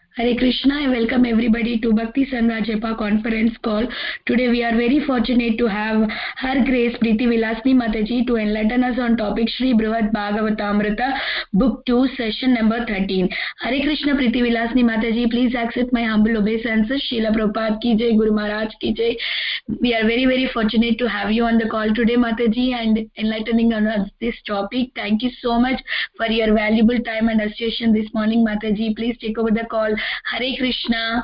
Hare Krishna, I welcome everybody to Bhakti Sangha Jepa conference call. Today we are very fortunate to have Her Grace Preeti Vilasni Mataji to enlighten us on topic Shri Brihad Bhagavatamrita, Book 2, Session number 13. Hare Krishna Preeti Vilasni Mataji, please accept my humble obeisances. Srila Prabhupada ki jai, Guru Maharaj ki jai. We are very fortunate to have you on the call today, Mataji, and enlightening on us this topic. Thank you so much for your valuable time and association this morning, Mataji. Please take over the call. Hare Krishna.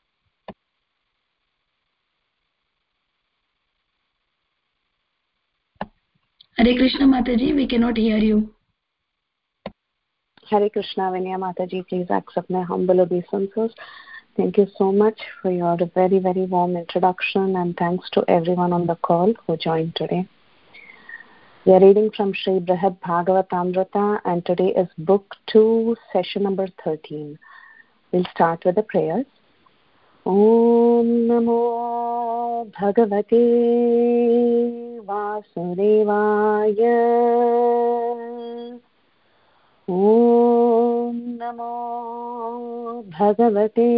Hare Krishna, Mataji, we cannot hear you. Hare Krishna, Vinaya Mataji, please accept my humble obeisances. Thank you so much for your very warm introduction, and thanks to everyone on the call who joined today. We are reading from Shri Brihad Bhagavatamrita, and today is Book 2, Session number 13. We'll start with the prayers. Om Namo Bhagavate Vasudevaya. Om Namo Bhagavate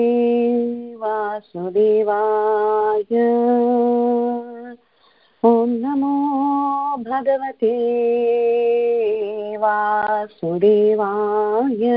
Vasudevaya. Om Namo Bhagavate Vasudevaya.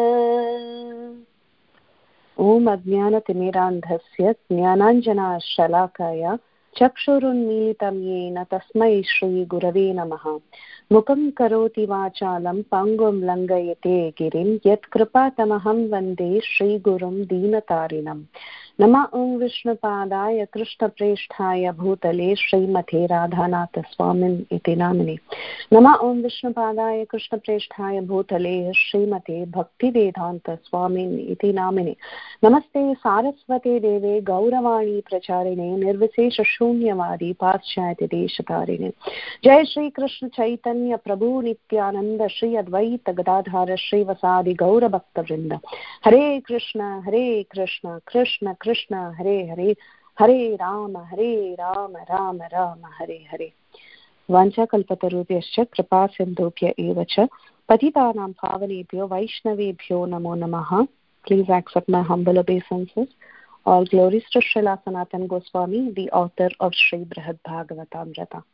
Om Ajnanatimmirandhasya Jnananjana-shalakaya Chakshurunmilitam yena tasmai Shri Gurave Namaha. Mukam karoti vachalam pangum langayate girim yat kripatamaham vande Shri Gurum Deenatarinam. Nama Om Vishnupadaya Krishna Preshthaya Bhutale Srimate Radhanatha Swamin iti namine. Nama Om Vishnupadaya Krishna Preshthaya Bhutale Srimate Bhaktivedanta Swamin iti namine. Namaste Saraswate Deve Gauravani Pracharine Nirvisesha Shunyavadi Paschayate Deshatarine. Jai Shri Krishna Chaitanya Prabhu Nityananda Shri Advaita Gadadhara Shri Vasadi Gaura Bhakta Vrinda. Hare Krishna Krishna Krishna Hare Hare Hare Rama Rama Rama Hare Hare. Vancha kalpatarubhyascha kripa sindhubhya eva cha patitanam pavanebhyo vaishnavebhyo namo namaha. Please accept my humble obeisances. All glories to Srila Sanatana Goswami, the author of Shri Brihad Bhagavatamrita.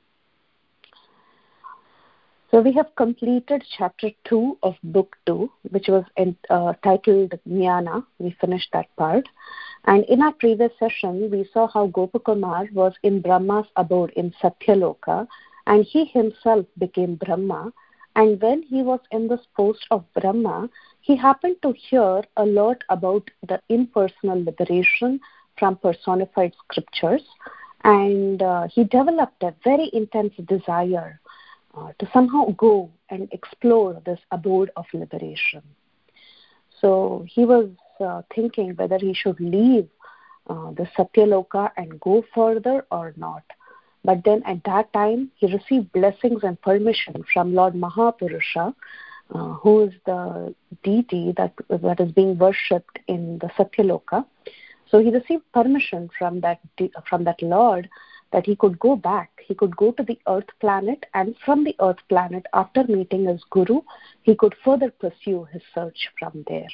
So we have completed chapter 2 of book 2, which was titled Jnana. We finished that part. And in our previous session, we saw how Gopakumar was in Brahma's abode in Satyaloka, and he himself became Brahma. And when he was in this post of Brahma, he happened to hear a lot about the impersonal liberation from personified scriptures, and he developed a very intense desire to somehow go and explore this abode of liberation. So he was thinking whether he should leave the Satyaloka and go further or not. But then at that time, he received blessings and permission from Lord Mahapurusha, who is the deity that is being worshipped in the Satyaloka. So he received permission from that Lord that he could go back. He could go to the Earth planet, and from the Earth planet, after meeting his Guru, he could further pursue his search from there.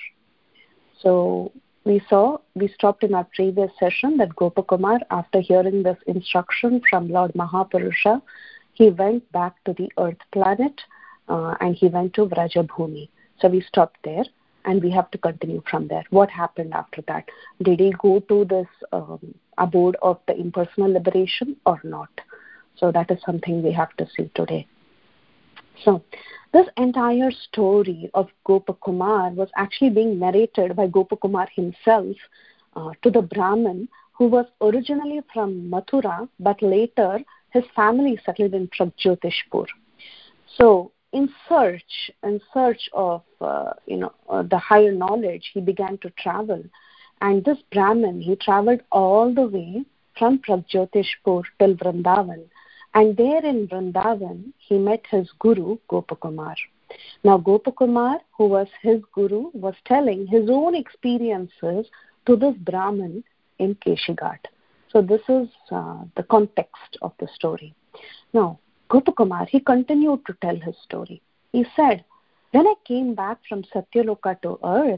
So we stopped in our previous session that Gopakumar, after hearing this instruction from Lord Mahapurusha, he went back to the Earth planet and he went to Vrajabhumi. So we stopped there, and we have to continue from there. What happened after that? Did he go to this abode of the impersonal liberation or not? So that is something we have to see today. So this entire story of Gopakumar was actually being narrated by Gopakumar himself to the Brahmin who was originally from Mathura, but later his family settled in Pragjotishpur. So in search of the higher knowledge, he began to travel, and this Brahmin, he traveled all the way from Pragjotishpur till Vrindavan, and there in Vrindavan he met his guru Gopakumar. Now Gopakumar, who was his guru, was telling his own experiences to this Brahmin in Keshighat. So this is the context of the story. Now Gopakumar, he continued to tell his story. He said, when I came back from Satyaloka to earth,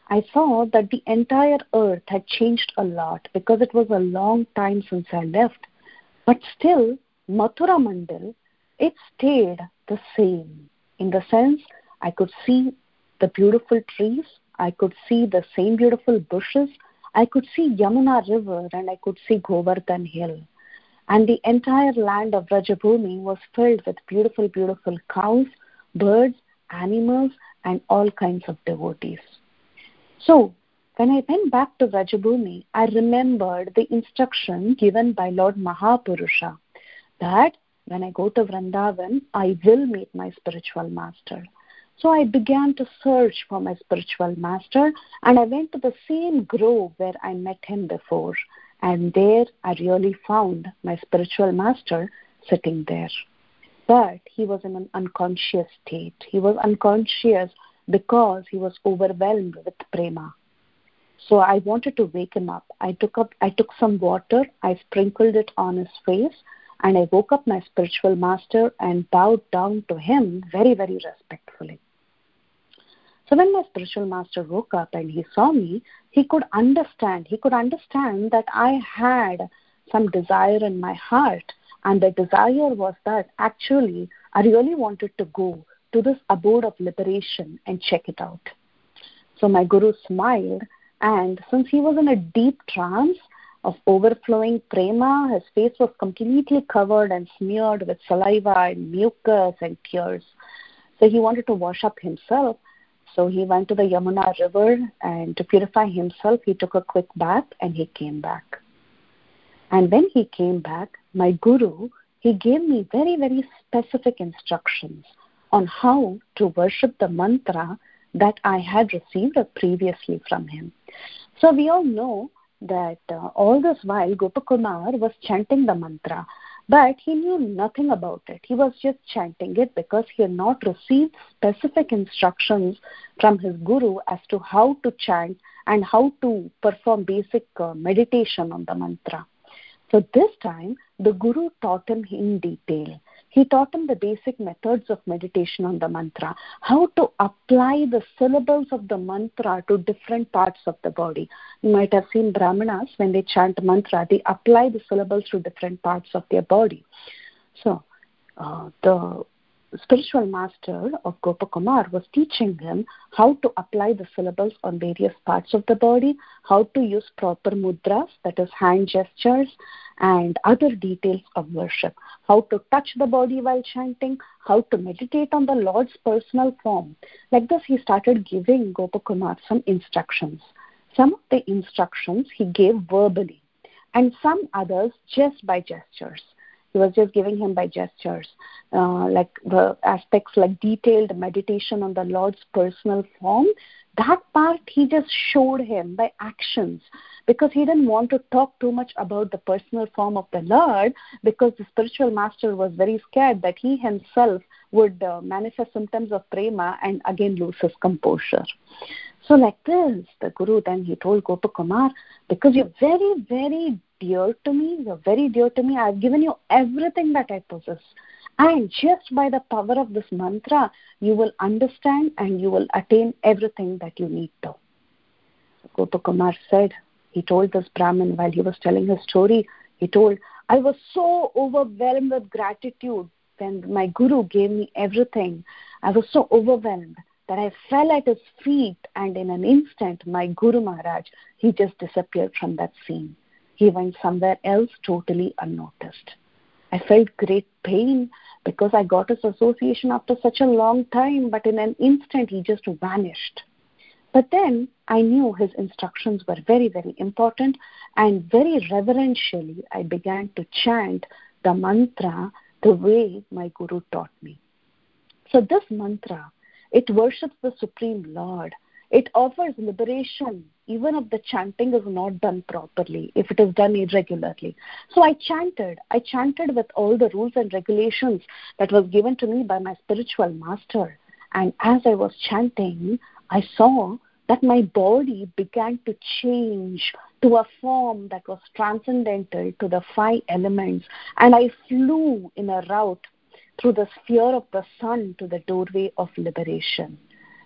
I saw that the entire earth had changed a lot because it was a long time since I left. But still, Mathura Mandal, it stayed the same. In the sense, I could see the beautiful trees, I could see the same beautiful bushes, I could see Yamuna River, and I could see Govardhan Hill. And the entire land of Rajabhumi was filled with beautiful, beautiful cows, birds, animals, and all kinds of devotees. So, when I went back to Rajabhumi, I remembered the instruction given by Lord Mahapurusha that when I go to Vrindavan, I will meet my spiritual master. So I began to search for my spiritual master, and I went to the same grove where I met him before. And there I really found my spiritual master sitting there. But he was in an unconscious state. He was unconscious because he was overwhelmed with prema. So I wanted to wake him up. I took some water, I sprinkled it on his face, and I woke up my spiritual master and bowed down to him very, very respectfully. So when my spiritual master woke up and he saw me, he could understand that I had some desire in my heart, and the desire was that actually I really wanted to go to this abode of liberation and check it out. So my guru smiled, and since he was in a deep trance of overflowing prema, his face was completely covered and smeared with saliva and mucus and tears. So he wanted to wash up himself. So he went to the Yamuna River, and to purify himself, he took a quick bath and he came back. And when he came back, my guru, he gave me very, very specific instructions on how to worship the mantra that I had received previously from him. So we all know that all this while Gopakumar was chanting the mantra, but he knew nothing about it. He was just chanting it because he had not received specific instructions from his guru as to how to chant and how to perform basic meditation on the mantra. So this time, the guru taught him in detail. He taught him the basic methods of meditation on the mantra, how to apply the syllables of the mantra to different parts of the body. You might have seen Brahmanas, when they chant mantra, they apply the syllables to different parts of their body. So the spiritual master of Gopakumar was teaching him how to apply the syllables on various parts of the body, how to use proper mudras, that is hand gestures, and other details of worship, how to touch the body while chanting, how to meditate on the Lord's personal form. Like this, he started giving Gopakumar some instructions. Some of the instructions he gave verbally, and some others just by gestures. He was just giving him by gestures, like the aspects like detailed meditation on the Lord's personal form. That part he just showed him by actions, because he didn't want to talk too much about the personal form of the Lord, because the spiritual master was very scared that he himself would manifest symptoms of prema and again lose his composure. So like this, the guru then he told Gopakumar, because you're very, very dear to me, I've given you everything that I possess. And just by the power of this mantra, you will understand and you will attain everything that you need to. Gopakumar said, he told this Brahmin while he was telling his story, he told, I was so overwhelmed with gratitude when my guru gave me everything. I was so overwhelmed that I fell at his feet, and in an instant, my Guru Maharaj, he just disappeared from that scene. He went somewhere else totally unnoticed. I felt great pain because I got his association after such a long time, but in an instant, he just vanished. But then I knew his instructions were very, very important, and very reverentially, I began to chant the mantra the way my Guru taught me. So this mantra, it worships the Supreme Lord. It offers liberation even if the chanting is not done properly, if it is done irregularly. So I chanted with all the rules and regulations that was given to me by my spiritual master. And as I was chanting, I saw that my body began to change to a form that was transcendental to the 5 elements. And I flew in a route through the sphere of the sun to the doorway of liberation.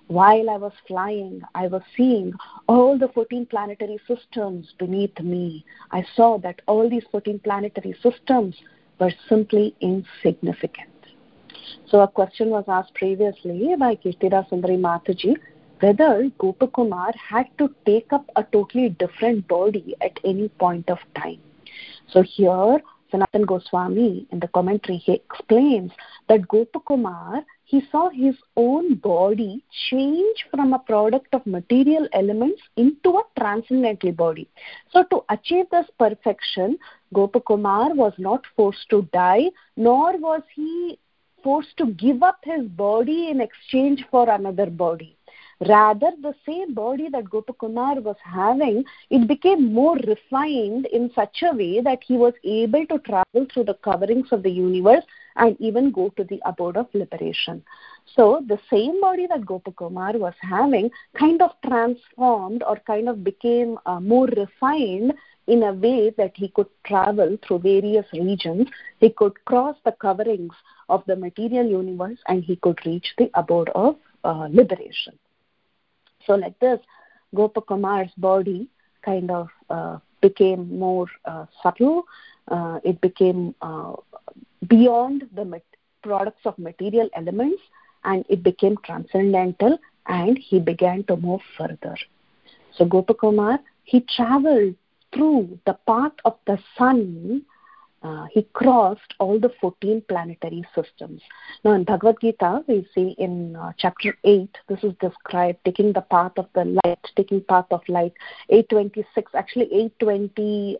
While I was flying, I was seeing all the 14 planetary systems beneath me. I saw that all these 14 planetary systems were simply insignificant. So a question was asked previously by Kirtida Sundari Mataji whether Gopakumar had to take up a totally different body at any point of time. So here Sanatan Goswami in the commentary, he explains that Gopakumar, he saw his own body change from a product of material elements into a transcendental body. So to achieve this perfection, Gopakumar was not forced to die, nor was he forced to give up his body in exchange for another body. Rather, the same body that Gopakumar was having, it became more refined in such a way that he was able to travel through the coverings of the universe and even go to the abode of liberation. So the same body that Gopakumar was having kind of transformed or kind of became more refined in a way that he could travel through various regions. He could cross the coverings of the material universe and he could reach the abode of liberation. So like this, Gopakumar's body kind of became more subtle. It became beyond the products of material elements, and it became transcendental, and he began to move further. So Gopakumar, he traveled through the path of the sun. He crossed all the 14 planetary systems. Now in Bhagavad Gita, we see in chapter 8, this is described taking the path of the light, taking path of light, 826, actually 820,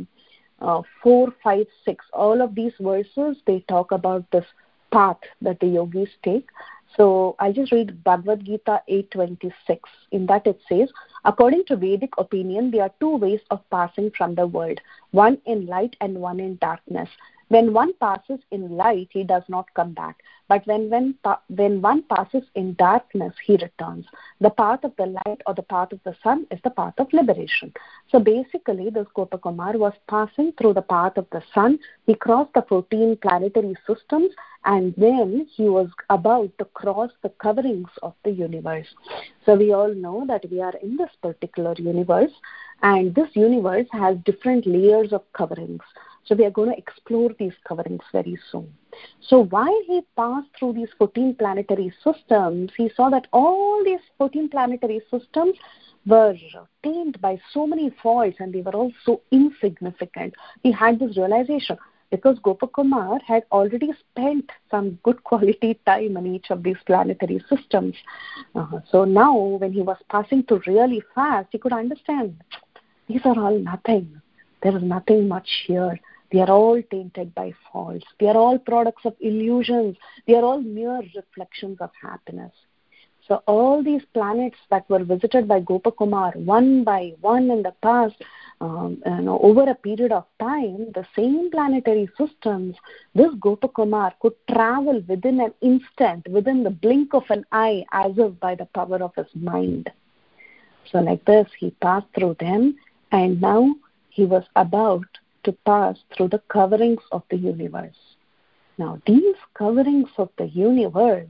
4, 5, 6. All of these verses, they talk about this path that the yogis take. So I'll just read Bhagavad Gita 8:26. In that it says, according to Vedic opinion, there are two ways of passing from the world, one in light and one in darkness. When one passes in light, he does not come back. But when one passes in darkness, he returns. The path of the light or the path of the sun is the path of liberation. So basically, this Gopakumar was passing through the path of the sun. He crossed the 14 planetary systems, and then he was about to cross the coverings of the universe. So we all know that we are in this particular universe, and this universe has different layers of coverings. So we are going to explore these coverings very soon. So while he passed through these 14 planetary systems, he saw that all these 14 planetary systems were tainted by so many faults, and they were all so insignificant. He had this realization because Gopakumar had already spent some good quality time in each of these planetary systems. So now when he was passing through really fast, he could understand these are all nothing. There is nothing much here. They are all tainted by faults. They are all products of illusions. They are all mere reflections of happiness. So all these planets that were visited by Gopakumar one by one in the past, over a period of time, the same planetary systems, this Gopakumar could travel within an instant, within the blink of an eye, as if by the power of his mind. So like this, he passed through them, and now he was about to pass through the coverings of the universe. Now, these coverings of the universe,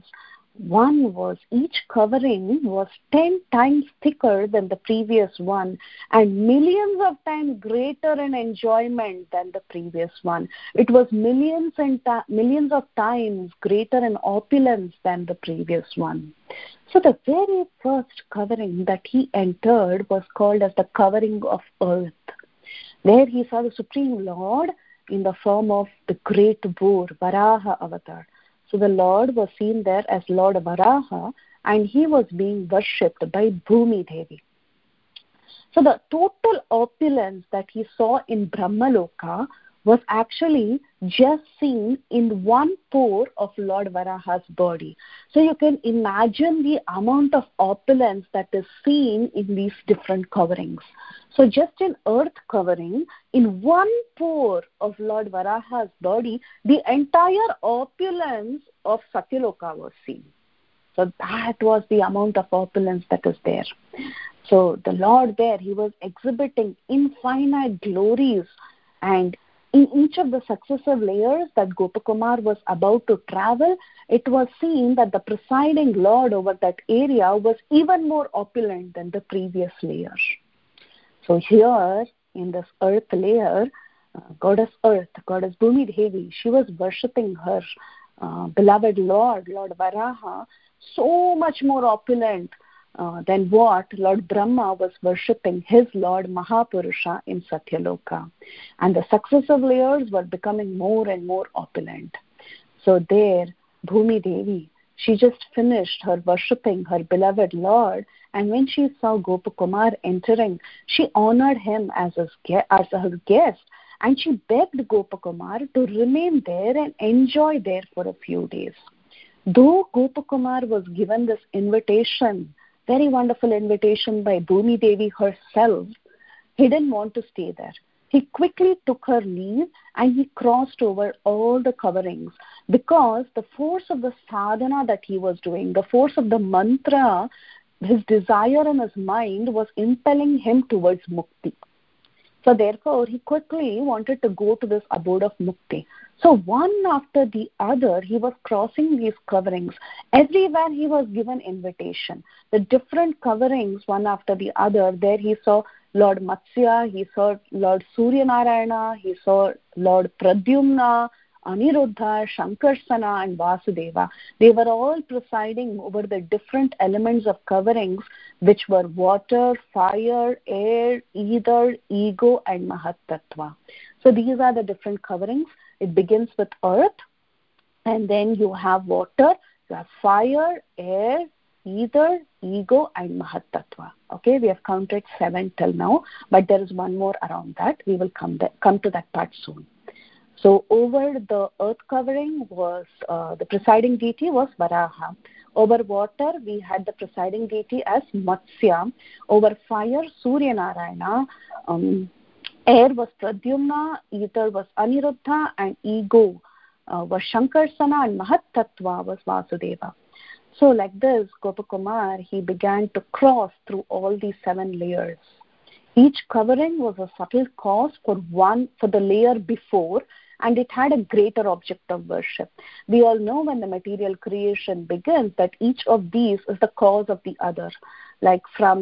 each covering was 10 times thicker than the previous one and millions of times greater in enjoyment than the previous one. It was millions of times greater in opulence than the previous one. So the very first covering that he entered was called as the covering of earth. There he saw the Supreme Lord in the form of the great boar, Varaha avatar. So the Lord was seen there as Lord Varaha, and he was being worshipped by Bhumi Devi. So the total opulence that he saw in Brahmaloka was actually just seen in one pore of Lord Varaha's body. So you can imagine the amount of opulence that is seen in these different coverings. So just in earth covering, in one pore of Lord Varaha's body, the entire opulence of Satyaloka was seen. So that was the amount of opulence that is there. So the Lord there, he was exhibiting infinite glories, and In each of the successive layers that Gopakumar was about to travel, it was seen that the presiding lord over that area was even more opulent than the previous layer. So here, in this earth layer, goddess Earth, goddess Bhumi Devi, she was worshipping her beloved Lord, Lord Varaha, so much more opulent than what Lord Brahma was worshipping his Lord Mahapurusha in Satyaloka. And the successive layers were becoming more and more opulent. So there, Bhumi Devi, she just finished her worshipping her beloved Lord, and when she saw Gopakumar entering, she honored him as her guest, and she begged Gopakumar to remain there and enjoy there for a few days. Though Gopakumar was given this invitation, very wonderful invitation by Bhumi Devi herself, he didn't want to stay there. He quickly took her leave and he crossed over all the coverings, because the force of the sadhana that he was doing, the force of the mantra, his desire in his mind was impelling him towards mukti. So therefore, he quickly wanted to go to this abode of mukti. So one after the other, he was crossing these coverings. Everywhere he was given invitation. The different coverings, one after the other, there he saw Lord Matsya, he saw Lord Suryanarayana, he saw Lord Pradyumna, Aniruddha, Shankarsana and Vasudeva. They were all presiding over the different elements of coverings, which were water, fire, air, ether, ego and Mahatattva. So these are the different coverings. It begins with earth, and then you have water, you have fire, air, ether, ego and Mahatattva. Okay, we have counted 7 till now, but there is one more around that. We will come to that part soon. So over the earth covering was the presiding deity was Varaha. Over water, we had the presiding deity as Matsya. Over fire, Suryanarayana. Air was Pradyumna, ether was Aniruddha, and ego was Shankarsana, and Mahatattva was Vasudeva. So like this, Gopakumar, he began to cross through all these 7 layers. Each covering was a subtle cause for the layer before, and it had a greater object of worship. We all know when the material creation begins that each of these is the cause of the other. Like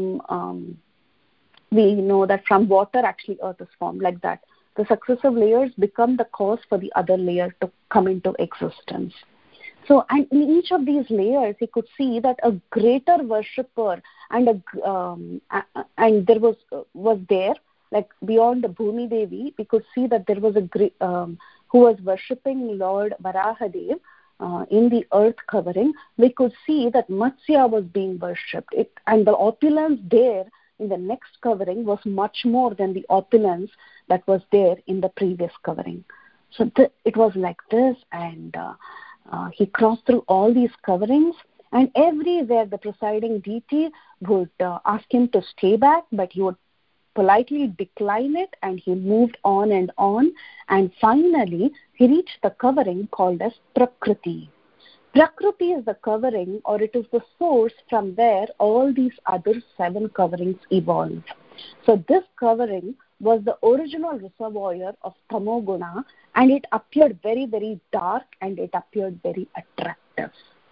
we know that from water actually earth is formed, like that. The successive layers become the cause for the other layer to come into existence. So, and in each of these layers, he could see that a greater worshipper and there was there, like beyond the Bhumi Devi, we could see that there was a great who was worshipping Lord Varahadev in the earth covering. We could see that Matsya was being worshipped, and the opulence there in the next covering was much more than the opulence that was there in the previous covering. So it was like this, and he crossed through all these coverings, and everywhere the presiding deity would ask him to stay back, but he would politely decline it, and he moved on, and finally he reached the covering called as Prakriti. Prakriti is the covering, or it is the source from where all these other 7 coverings evolve. So this covering was the original reservoir of Tamoguna, and it appeared very, very dark, and it appeared very attractive.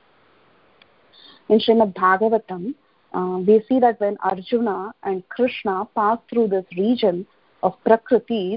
In Srimad Bhagavatam, we see that when Arjuna and Krishna passed through this region of Prakriti,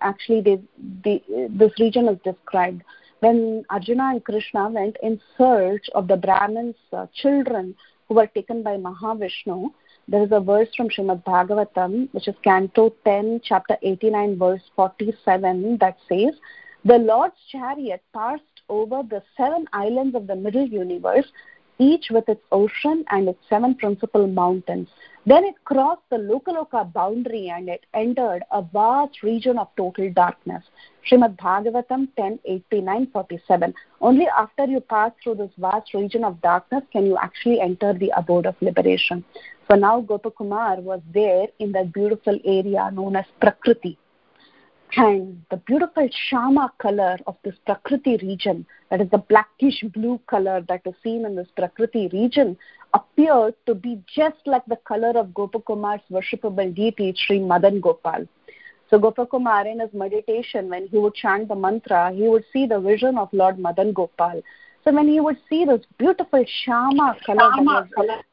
this region is described. When Arjuna and Krishna went in search of the Brahmins' children who were taken by Mahavishnu, there is a verse from Srimad Bhagavatam, which is Canto 10, chapter 89, verse 47, that says, "The Lord's chariot passed over the 7 islands of the middle universe, each with its ocean and its 7 principal mountains. Then it crossed the Lokaloka boundary and it entered a vast region of total darkness." Srimad Bhagavatam 10:89-47. Only after you pass through this vast region of darkness can you actually enter the abode of liberation. So now Gopakumar was there in that beautiful area known as Prakriti. And the beautiful Shama color of this Prakriti region, that is the blackish blue color that is seen in this Prakriti region, appeared to be just like the color of Gopakumar's worshipable deity, Sri Madan Gopal. So Gopakumar, in his meditation, when he would chant the mantra, he would see the vision of Lord Madan Gopal. So when he would see this beautiful Shama color that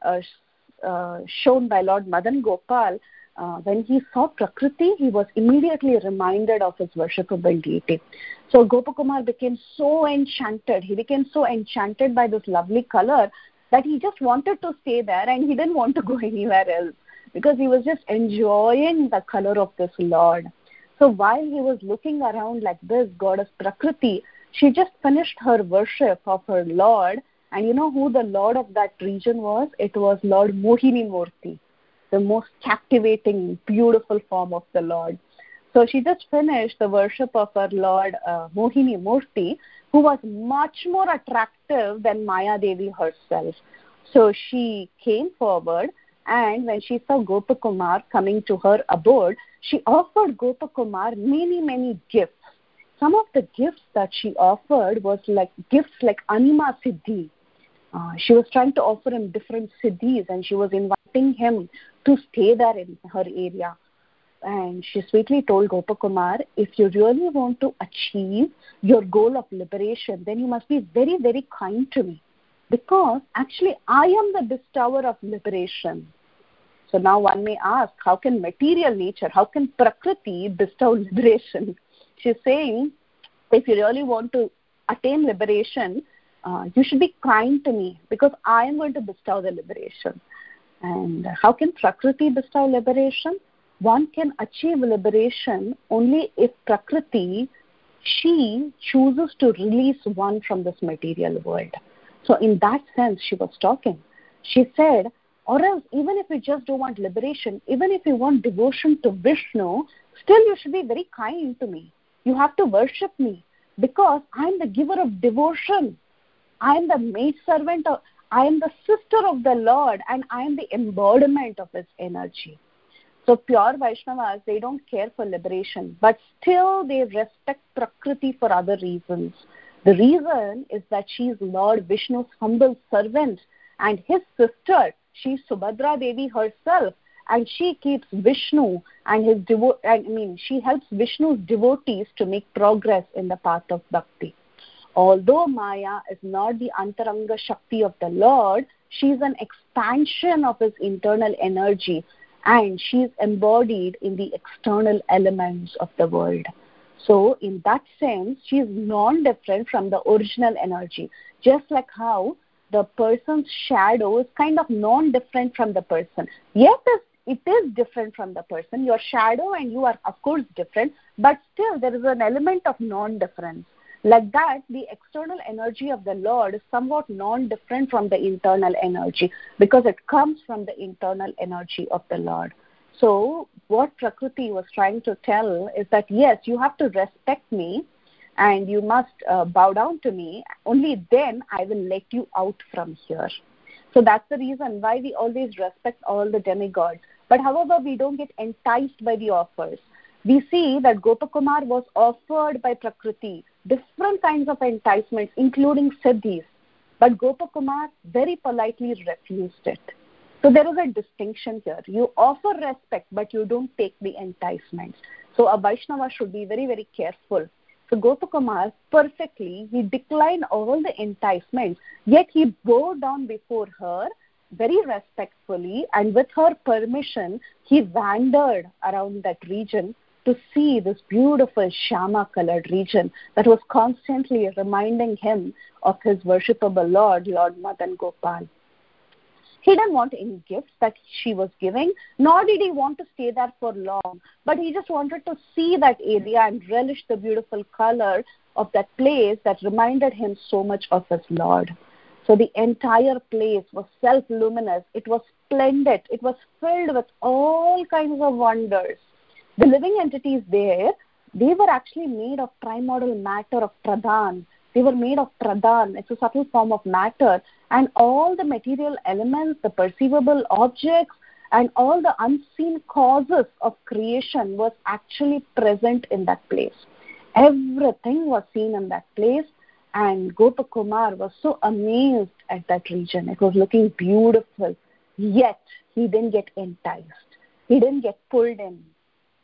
was shown by Lord Madan Gopal, when he saw Prakriti, he was immediately reminded of his worshipable deity. So Gopakumar became so enchanted. He became so enchanted by this lovely color that he just wanted to stay there and he didn't want to go anywhere else, because he was just enjoying the color of this Lord. So while he was looking around like this, goddess Prakriti, she just finished her worship of her Lord. And you know who the Lord of that region was? It was Lord Mohini Murti, the most captivating, beautiful form of the Lord. So she just finished the worship of her Lord Mohini Murti, who was much more attractive than Maya Devi herself. So she came forward, and when she saw Gopakumar coming to her abode, she offered Gopakumar many, many gifts. Some of the gifts that she offered was like gifts like Anima Siddhi. She was trying to offer him different siddhis, and she was inviting him to stay there in her area. And she sweetly told Gopakumar, if you really want to achieve your goal of liberation, then you must be very, very kind to me, because actually I am the bestower of liberation. So now one may ask, how can material nature, how can Prakriti bestow liberation? She's saying, if you really want to attain liberation, you should be kind to me, because I am going to bestow the liberation. And how can Prakriti bestow liberation? One can achieve liberation only if Prakriti, she chooses to release one from this material world. So in that sense, she was talking. She said, or else, even if you just don't want liberation, even if you want devotion to Vishnu, still you should be very kind to me. You have to worship me, because I am the giver of devotion. I am the maidservant of, I am the sister of the Lord, and I am the embodiment of his energy. So pure Vaishnavas, they don't care for liberation, but still they respect Prakriti for other reasons. The reason is that she is Lord Vishnu's humble servant, and his sister, she is Subhadra Devi herself, and she keeps Vishnu and his she helps Vishnu's devotees to make progress in the path of bhakti. Although Maya is not the Antaranga Shakti of the Lord, she is an expansion of his internal energy, and she is embodied in the external elements of the world. So in that sense, she is non-different from the original energy, just like how the person's shadow is kind of non-different from the person. Yes, it is different from the person. Your shadow and you are, of course, different, but still there is an element of non-difference. Like that, the external energy of the Lord is somewhat non-different from the internal energy, because it comes from the internal energy of the Lord. So what Prakriti was trying to tell is that, yes, you have to respect me and you must bow down to me. Only then I will let you out from here. So that's the reason why we always respect all the demigods. But however, we don't get enticed by the offers. We see that Gopakumar was offered by Prakriti different kinds of enticements, including siddhis. But Gopakumar very politely refused it. So there is a distinction here. You offer respect, but you don't take the enticements. So a Vaishnava should be very, very careful. So Gopakumar perfectly, he declined all the enticements, yet he bowed down before her very respectfully, and with her permission, he wandered around that region to see this beautiful Shama-colored region that was constantly reminding him of his worshipable Lord, Lord Madan Gopal. He didn't want any gifts that she was giving, nor did he want to stay there for long, but he just wanted to see that area and relish the beautiful color of that place that reminded him so much of his Lord. So the entire place was self-luminous. It was splendid. It was filled with all kinds of wonders. The living entities there, they were actually made of primordial matter of pradhan. They were made of pradhan. It's a subtle form of matter. And all the material elements, the perceivable objects, and all the unseen causes of creation was actually present in that place. Everything was seen in that place. And Gopakumar was so amazed at that region. It was looking beautiful. Yet, he didn't get enticed. He didn't get pulled in.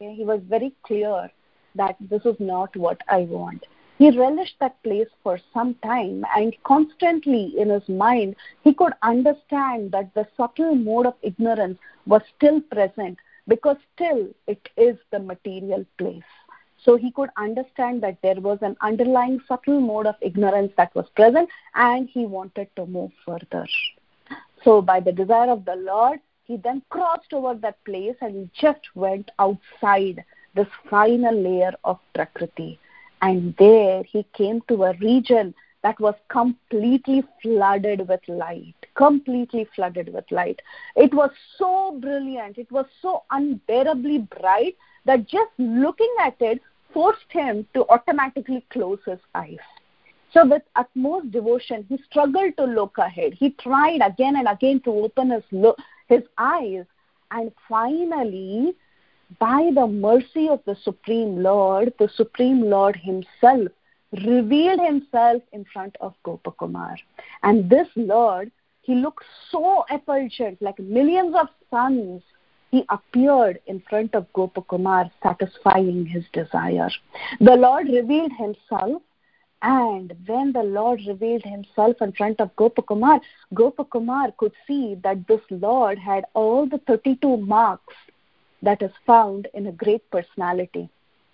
Okay, he was very clear that this is not what I want. He relished that place for some time, and constantly in his mind, he could understand that the subtle mode of ignorance was still present, because still it is the material place. So he could understand that there was an underlying subtle mode of ignorance that was present, and he wanted to move further. So by the desire of the Lord, he then crossed over that place and he just went outside this final layer of Prakriti. And there he came to a region that was completely flooded with light. Completely flooded with light. It was so brilliant, it was so unbearably bright that just looking at it forced him to automatically close his eyes. So with utmost devotion, he struggled to look ahead. He tried again and again to open his eyes. And finally, by the mercy of the Supreme Lord himself revealed himself in front of Gopakumar. And this Lord, he looked so effulgent, like millions of suns. He appeared in front of Gopakumar, satisfying his desire. The Lord revealed himself. And when the Lord revealed himself in front of Gopakumar, Gopakumar could see that this Lord had all the 32 marks that is found in a great personality.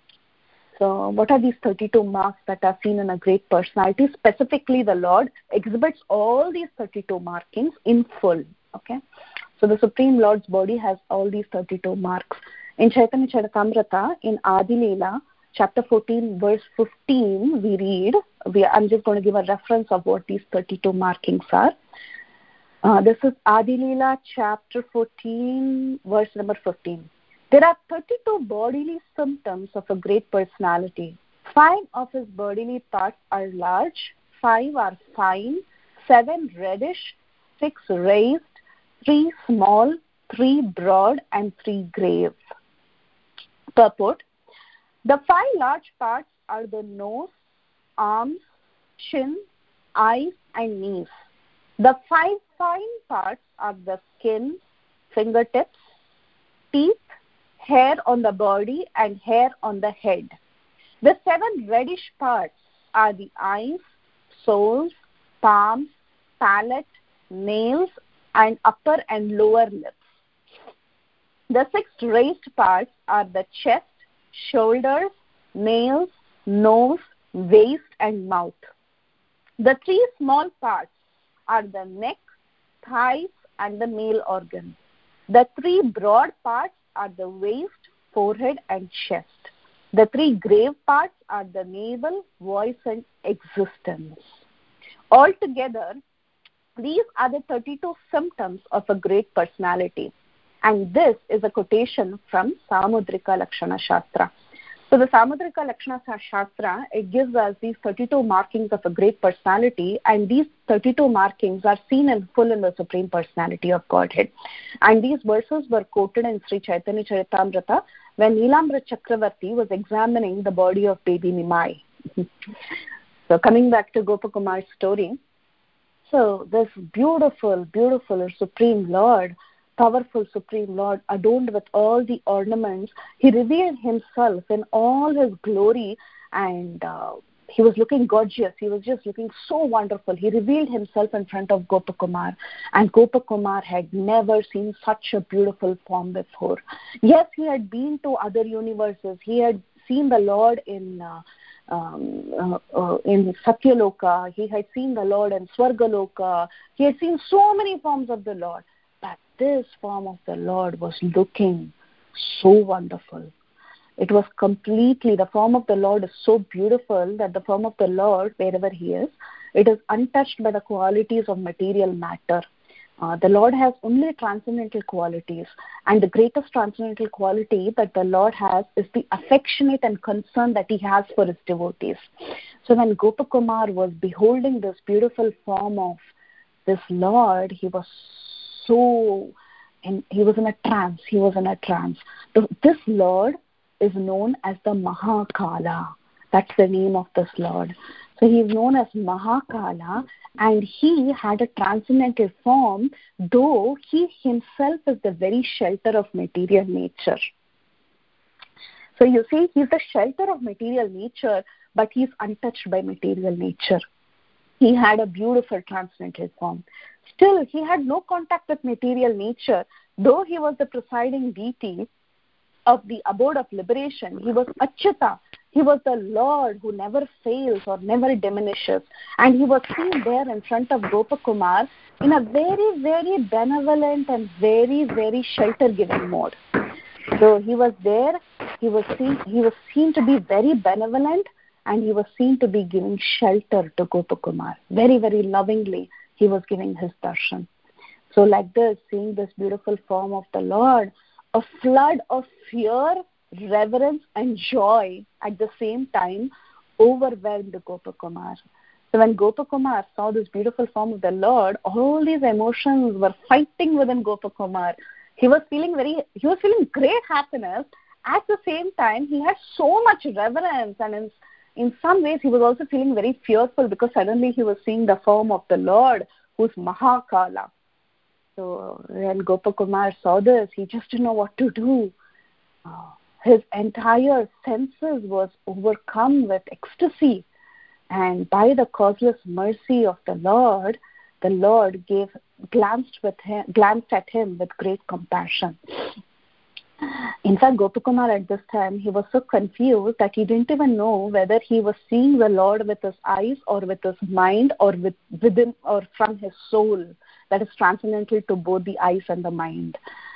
So what are these 32 marks that are seen in a great personality? Specifically, the Lord exhibits all these 32 markings in full. Okay, so the Supreme Lord's body has all these 32 marks. In Chaitanya Charitamrita, in Adi Leela, chapter 14, verse 15, we read, I'm just going to give a reference of what these 32 markings are. This is Adi Leela, chapter 14, verse number 15. There are 32 bodily symptoms of a great personality. 5 of his bodily parts are large, 5 are fine, 7 reddish, 6 raised, 3 small, 3 broad, and 3 grave. Purport: the 5 large parts are the nose, arms, chin, eyes, and knees. The 5 fine parts are the skin, fingertips, teeth, hair on the body, and hair on the head. The 7 reddish parts are the eyes, soles, palms, palate, nails, and upper and lower lips. The 6 raised parts are the chest, shoulders, nails, nose, waist, and mouth. The 3 small parts are the neck, thighs, and the male organ. The 3 broad parts are the waist, forehead, and chest. The 3 grave parts are the navel, voice, and existence. Altogether, these are the 32 symptoms of a great personality. And this is a quotation from Samudrika Lakshana Shastra. So the Samudrika Lakshana Shastra, it gives us these 32 markings of a great personality, and these 32 markings are seen in full in the Supreme Personality of Godhead. And these verses were quoted in Sri Chaitanya Charitamrita when Neelambara Chakravarti was examining the body of baby Nimai. So coming back to Gopakumar's story, so this beautiful, beautiful Supreme Lord, powerful Supreme Lord, adorned with all the ornaments, he revealed himself in all his glory, and he was looking gorgeous. He was just looking so wonderful. He revealed himself in front of Gopakumar, and Gopakumar had never seen such a beautiful form before. Yes, he had been to other universes. He had seen the Lord in Satyaloka. He had seen the Lord in Swargaloka. He had seen so many forms of the Lord. But this form of the Lord was looking so wonderful. It was completely, the form of the Lord is so beautiful that the form of the Lord, wherever he is, it is untouched by the qualities of material matter. The Lord has only transcendental qualities, and the greatest transcendental quality that the Lord has is the affectionate and concern that he has for his devotees. So when Gopakumar was beholding this beautiful form of this Lord, he was in a trance. He was in a trance. This Lord is known as the Mahakala. That's the name of this Lord. So he is known as Mahakala, and he had a transcendental form, though he himself is the very shelter of material nature. So you see, he's the shelter of material nature, but he's untouched by material nature. He had a beautiful transcendental form. Still, he had no contact with material nature. Though he was the presiding deity of the abode of liberation, he was Achyuta. He was the Lord who never fails or never diminishes. And he was seen there in front of Gopakumar in a very, very benevolent and very, very shelter-giving mode. So he was there, he was seen to be very benevolent, and he was seen to be giving shelter to Gopakumar. Very, very lovingly, he was giving his darshan. So like this, seeing this beautiful form of the Lord, a flood of fear, reverence, and joy at the same time overwhelmed Gopakumar. So when Gopakumar saw this beautiful form of the Lord, all these emotions were fighting within Gopakumar. He was feeling great happiness. At the same time, he had so much reverence, and in some ways, he was also feeling very fearful because suddenly he was seeing the form of the Lord, who's Mahakala. So when Gopakumar saw this, he just didn't know what to do. His entire senses was overcome with ecstasy. And by the causeless mercy of the Lord glanced at him with great compassion. In fact, Gopakumar at this time, he was so confused that he didn't even know whether he was seeing the Lord with his eyes or with his mind or within or from his soul, that is transcendental to both the eyes and the mind.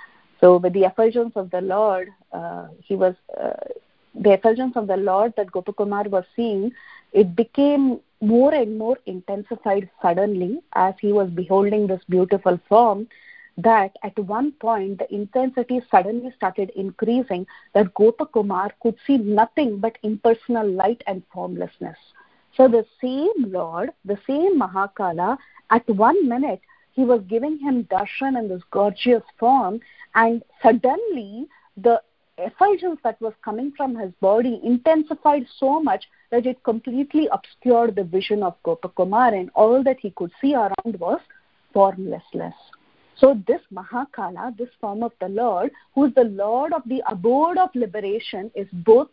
So with the effulgence of the Lord, the effulgence of the Lord that Gopakumar was seeing, it became more and more intensified suddenly as he was beholding this beautiful form, that at one point the intensity suddenly started increasing, that Gopakumar could see nothing but impersonal light and formlessness. So the same Lord, the same Mahakala, at 1 minute he was giving him darshan in this gorgeous form, and suddenly the effulgence that was coming from his body intensified so much that it completely obscured the vision of Gopakumar, and all that he could see around was formlessness. So this Mahakala, this form of the Lord, who is the Lord of the abode of liberation, is both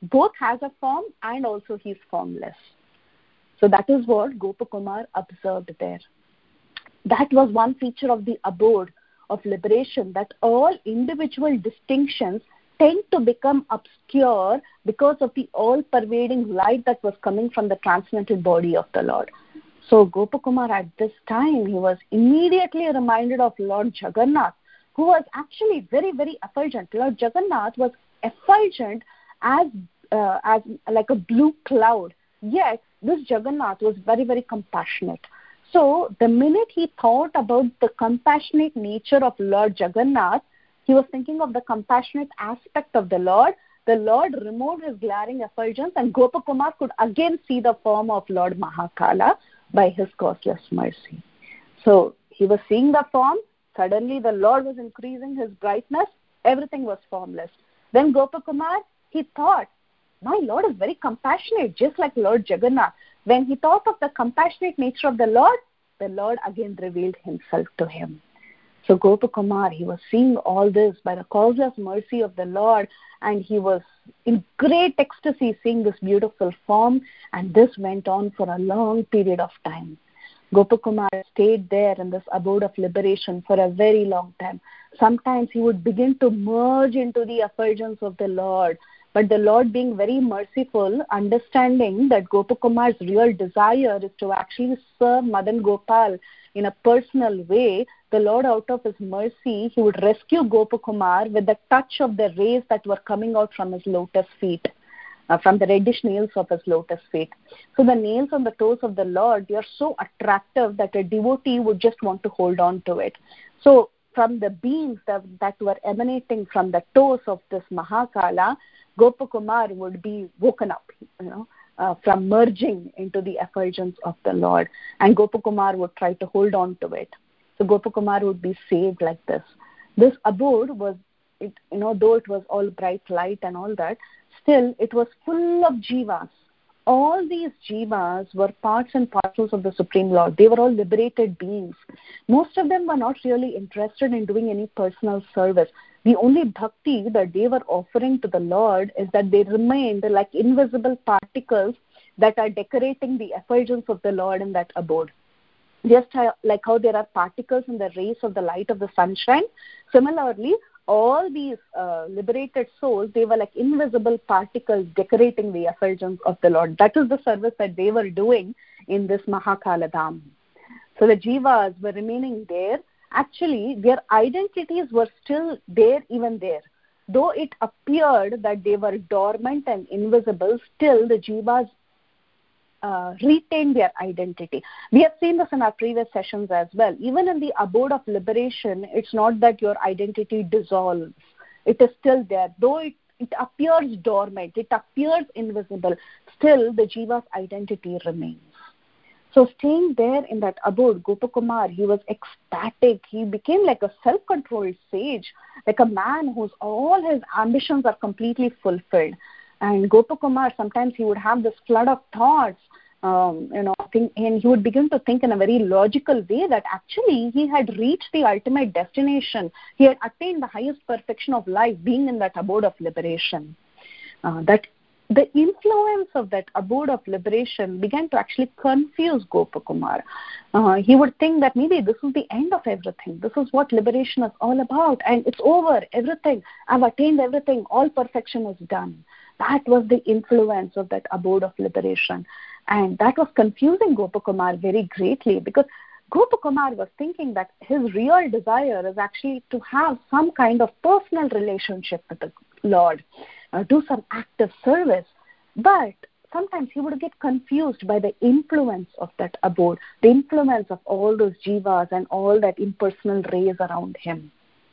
has a form and also he is formless. So that is what Gopakumar observed there. That was one feature of the abode of liberation, that all individual distinctions tend to become obscure because of the all-pervading light that was coming from the transcendental body of the Lord. So Gopakumar at this time, he was immediately reminded of Lord Jagannath, who was actually very, very effulgent. Lord Jagannath was effulgent as like a blue cloud. Yet this Jagannath was very, very compassionate. So the minute he thought about the compassionate nature of Lord Jagannath, he was thinking of the compassionate aspect of the Lord. The Lord removed his glaring effulgence, and Gopakumar could again see the form of Lord Mahakala by his causeless mercy. So he was seeing the form. Suddenly the Lord was increasing his brightness. Everything was formless. Then Gopakumar, he thought, my Lord is very compassionate, just like Lord Jagannath. When he thought of the compassionate nature of the Lord again revealed himself to him. So Gopakumar, he was seeing all this by the causeless mercy of the Lord, and he was in great ecstasy seeing this beautiful form, and this went on for a long period of time. Gopakumar stayed there in this abode of liberation for a very long time. Sometimes he would begin to merge into the effulgence of the Lord, but the Lord, being very merciful, understanding that Gopakumar's real desire is to actually serve Madan Gopal in a personal way, the Lord, out of his mercy, he would rescue Gopakumar with the touch of the rays that were coming out from his lotus feet, from the reddish nails of his lotus feet. So the nails on the toes of the Lord, they are so attractive that a devotee would just want to hold on to it. So from the beams that were emanating from the toes of this Mahakala, Gopakumar would be woken up, from merging into the effulgence of the Lord, and Gopakumar would try to hold on to it. So Gopakumar would be saved like this. This abode was, though it was all bright light and all that, still it was full of jivas. All these jivas were parts and parcels of the Supreme Lord. They were all liberated beings. Most of them were not really interested in doing any personal service. The only bhakti that they were offering to the Lord is that they remained like invisible particles that are decorating the effulgence of the Lord in that abode. Just like how there are particles in the rays of the light of the sunshine, similarly, all these liberated souls, they were like invisible particles decorating the effulgence of the Lord. That is the service that they were doing in this Mahakala Dham. So the jivas were remaining there. Actually, their identities were still there, even there. Though it appeared that they were dormant and invisible, still the jivas retain their identity. We have seen this in our previous sessions as well. Even in the abode of liberation, it's not that your identity dissolves. It is still there. Though it appears dormant, it appears invisible, still the jiva's identity remains. So staying there in that abode, Gopakumar, he was ecstatic. He became like a self-controlled sage, like a man whose all his ambitions are completely fulfilled. And Gopakumar, sometimes he would have this flood of thoughts, and he would begin to think in a very logical way that actually he had reached the ultimate destination. He had attained the highest perfection of life, being in that abode of liberation. That the influence of that abode of liberation began to actually confuse Gopakumar. He would think that maybe this is the end of everything. This is what liberation is all about, and it's over, everything. I've attained everything. All perfection is done. That was the influence of that abode of liberation. And that was confusing Gopakumar very greatly, because Gopakumar was thinking that his real desire is actually to have some kind of personal relationship with the Lord, do some active service. But sometimes he would get confused by the influence of that abode, the influence of all those jivas and all that impersonal rays around him.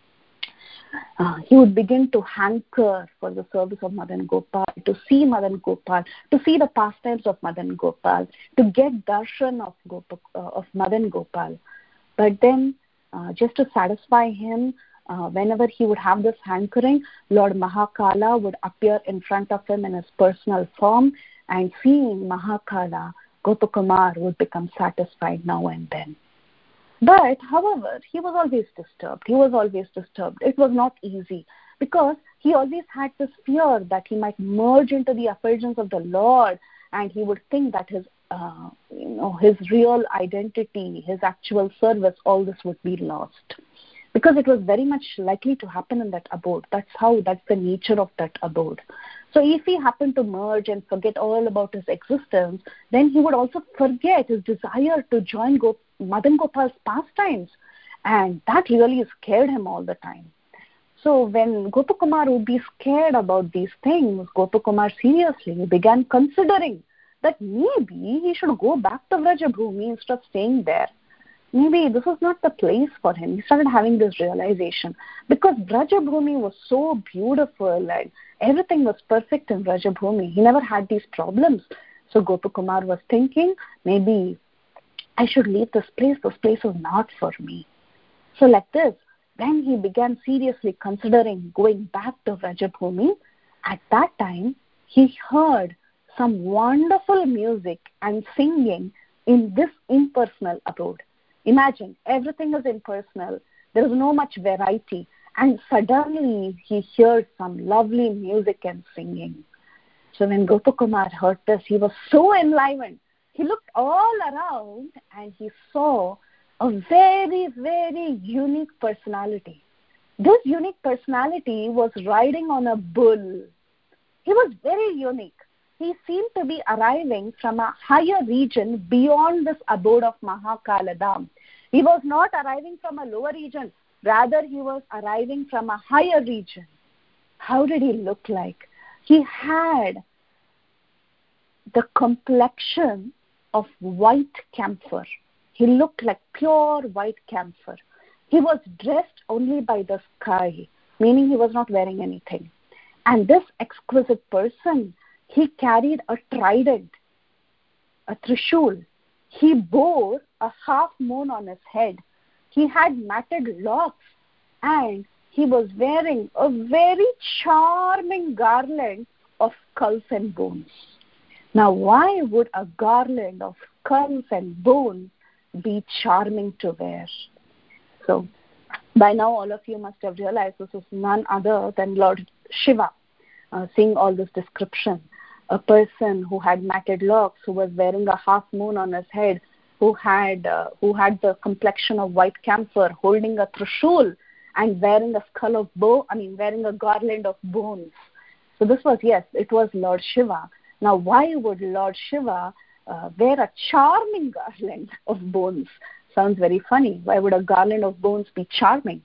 He would begin to hanker for the service of Madan Gopal, to see Madan Gopal, to see the pastimes of Madan Gopal, to get darshan of Madan Gopal. But then, just to satisfy him, whenever he would have this hankering, Lord Mahakala would appear in front of him in his personal form, and seeing Mahakala, Gopakumar would become satisfied now and then. But, however, he was always disturbed. It was not easy, because he always had this fear that he might merge into the effulgence of the Lord, and he would think that his real identity, his actual service, all this would be lost. Because it was very much likely to happen in that abode. That's the nature of that abode. So if he happened to merge and forget all about his existence, then he would also forget his desire to join Madan Gopal's pastimes. And that really scared him all the time. So when Gopakumar would be scared about these things, Gopakumar seriously began considering that maybe he should go back to Vrajabhumi instead of staying there. Maybe this is not the place for him. He started having this realization, because Vrajabhumi was so beautiful and everything was perfect in Vrajabhumi. He never had these problems. So Gopakumar was thinking, maybe I should leave this place. This place is not for me. So like this, then he began seriously considering going back to Vrajabhumi. At that time, he heard some wonderful music and singing in this impersonal abode. Imagine, everything is impersonal. There is no much variety. And suddenly he heard some lovely music and singing. So when Gopakumar heard this, he was so enlivened. He looked all around and he saw a very, very unique personality. This unique personality was riding on a bull. He was very unique. He seemed to be arriving from a higher region beyond this abode of Mahakala Dham. He was not arriving from a lower region. Rather, he was arriving from a higher region. How did he look like? He had the complexion of white camphor. He looked like pure white camphor. He was dressed only by the sky, meaning he was not wearing anything. And this exquisite person, he carried a trident, a trishul. He bore a half moon on his head. He had matted locks, and he was wearing a very charming garland of skulls and bones. Now, why would a garland of skulls and bones be charming to wear? So, By now, all of you must have realized this is none other than Lord Shiva, seeing all this description. A person who had matted locks, who was wearing a half moon on his head, who had the complexion of white camphor, holding a trishul and wearing wearing a garland of bones. So this was, yes, it was Lord Shiva. Now, why would Lord Shiva wear a charming garland of bones? Sounds very funny. Why would a garland of bones be charming?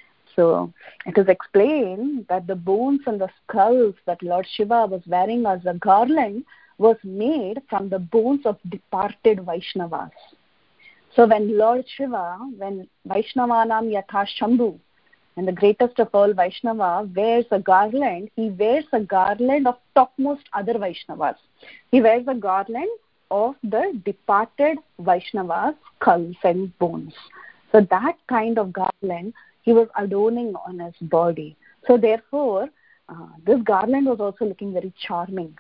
So it is explained that the bones and the skulls that Lord Shiva was wearing as a garland was made from the bones of departed Vaishnavas. So when Lord Shiva, when Vaishnavanam Yatha Shambhu, and the greatest of all Vaishnava wears a garland, he wears a garland of topmost other Vaishnavas. He wears a garland of the departed Vaishnavas' skulls and bones. So that kind of garland he was adorning on his body. So therefore, this garland was also looking very charming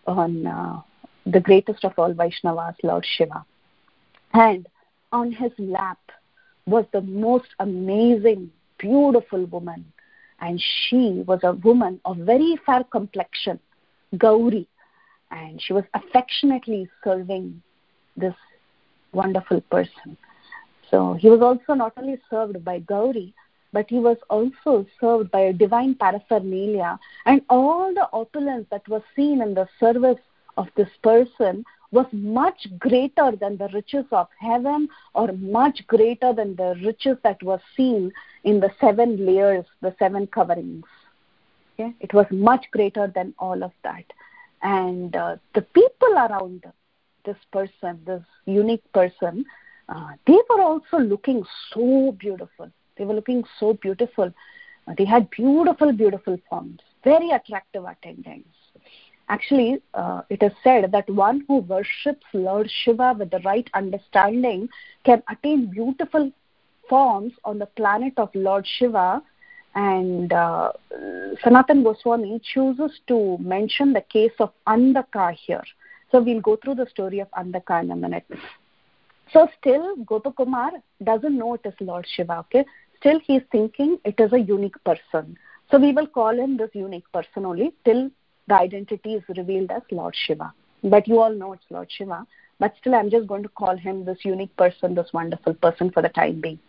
on the greatest of all Vaishnavas, Lord Shiva. And on his lap was the most amazing, beautiful woman. And she was a woman of very fair complexion, Gauri. And she was affectionately serving this wonderful person. So he was also not only served by Gauri, but he was also served by a divine paraphernalia, and all the opulence that was seen in the service of this person was much greater than the riches of heaven, or much greater than the riches that was seen in the 7 layers, the 7 coverings. Okay? It was much greater than all of that. And the people around this person, this unique person, they were also looking so beautiful. They were looking so beautiful. They had beautiful, beautiful forms, very attractive attendants. Actually, it is said that one who worships Lord Shiva with the right understanding can attain beautiful forms on the planet of Lord Shiva. And Sanatan Goswami chooses to mention the case of Andaka here. So we'll go through the story of Andaka in a minute. So still, Gopakumar doesn't know it is Lord Shiva, okay? Still, he's thinking it is a unique person. So we will call him this unique person only till the identity is revealed as Lord Shiva. But you all know it's Lord Shiva. But still, I'm just going to call him this unique person, this wonderful person for the time being.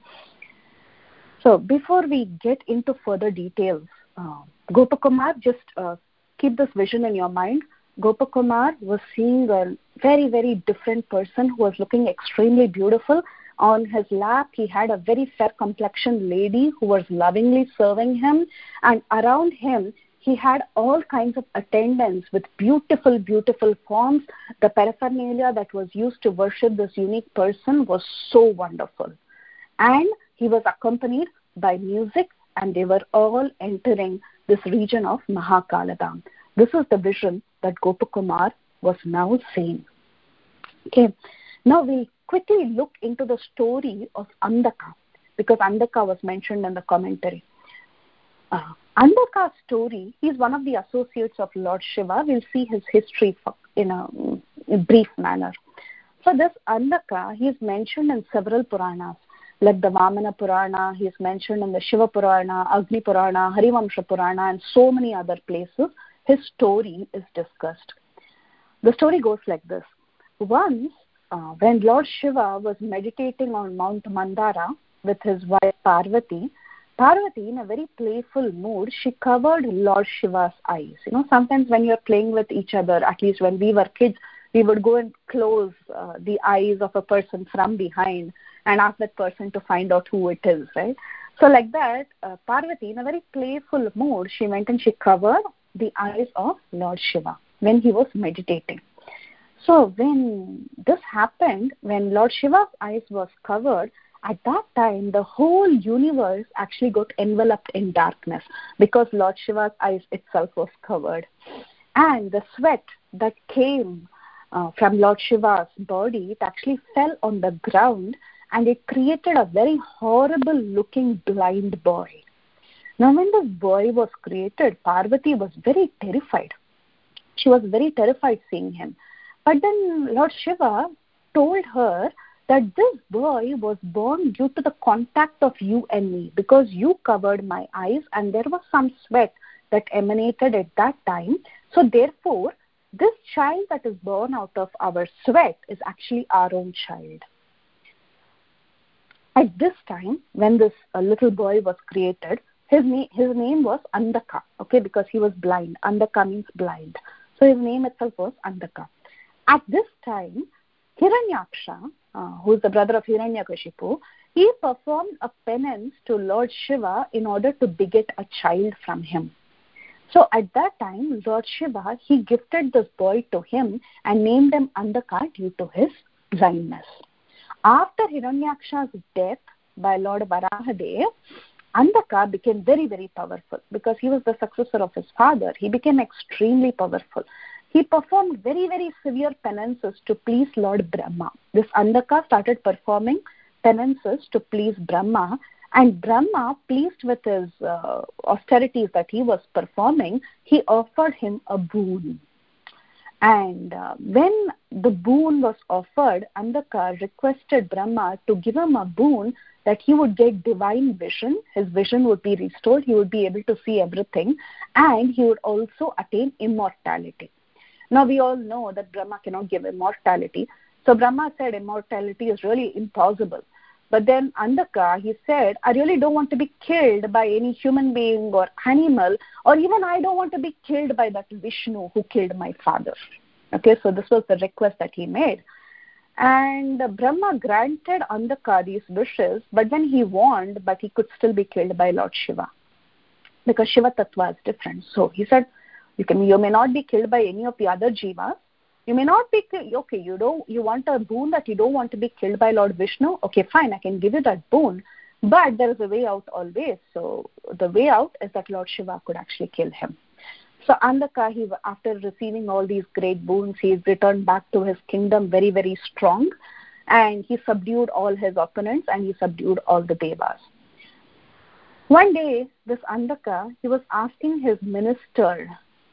So before we get into further details, Gopakumar, just keep this vision in your mind. Gopakumar was seeing a very, very different person who was looking extremely beautiful. On his lap, he had a very fair complexioned lady who was lovingly serving him. And around him, he had all kinds of attendants with beautiful, beautiful forms. The paraphernalia that was used to worship this unique person was so wonderful. And he was accompanied by music, and they were all entering this region of Mahakaladam. This is the vision that Gopakumar was now seeing. Okay, now we'll quickly look into the story of Andaka, because Andaka was mentioned in the commentary. Andaka's story, he's one of the associates of Lord Shiva. We'll see his history in a brief manner. So this Andaka, he is mentioned in several Puranas, like the Vamana Purana, he is mentioned in the Shiva Purana, Agni Purana, Harivamsha Purana, and so many other places. His story is discussed. The story goes like this. Once, when Lord Shiva was meditating on Mount Mandara with his wife Parvati, in a very playful mood, she covered Lord Shiva's eyes. You know, sometimes when you're playing with each other, at least when we were kids, we would go and close the eyes of a person from behind and ask that person to find out who it is, right? So like that, Parvati, in a very playful mood, she went and she covered the eyes of Lord Shiva when he was meditating. So when this happened, when Lord Shiva's eyes was covered, at that time, the whole universe actually got enveloped in darkness because Lord Shiva's eyes itself was covered. And the sweat that came from Lord Shiva's body, it actually fell on the ground, and it created a very horrible looking blind boy. Now when this boy was created, Parvati was very terrified. She was very terrified seeing him. But then Lord Shiva told her that this boy was born due to the contact of you and me, because you covered my eyes and there was some sweat that emanated at that time. So therefore, this child that is born out of our sweat is actually our own child. At this time, when this little boy was created, his name was Andaka, okay, because he was blind. Andaka means blind. So his name itself was Andaka. At this time, Hiranyaksha, who is the brother of Hiranyakashipu, he performed a penance to Lord Shiva in order to beget a child from him. So at that time, Lord Shiva, he gifted this boy to him and named him Andaka due to his blindness. After Hiranyaksha's death by Lord Varahadev, Andaka became very, very powerful because he was the successor of his father. He became extremely powerful. He performed very, very severe penances to please Lord Brahma. This Andaka started performing penances to please Brahma, and Brahma, pleased with his austerities that he was performing, he offered him a boon. And when the boon was offered, Andaka requested Brahma to give him a boon that he would get divine vision. His vision would be restored. He would be able to see everything, and he would also attain immortality. Now, we all know that Brahma cannot give immortality. So Brahma said immortality is really impossible. But then Andaka, he said, I really don't want to be killed by any human being or animal, or even I don't want to be killed by that Vishnu who killed my father. Okay, so this was the request that he made. And Brahma granted Andaka these wishes, but then he warned, but he could still be killed by Lord Shiva, because Shiva Tattva is different. So he said, you may not be killed by any of the other jivas. You may not be killed. Okay, you want a boon that you don't want to be killed by Lord Vishnu. Okay, fine, I can give you that boon, but there is a way out always. So the way out is that Lord Shiva could actually kill him. So Andaka, after receiving all these great boons, he returned back to his kingdom very, very strong, and he subdued all his opponents and he subdued all the devas. One day, this Andaka, he was asking his minister,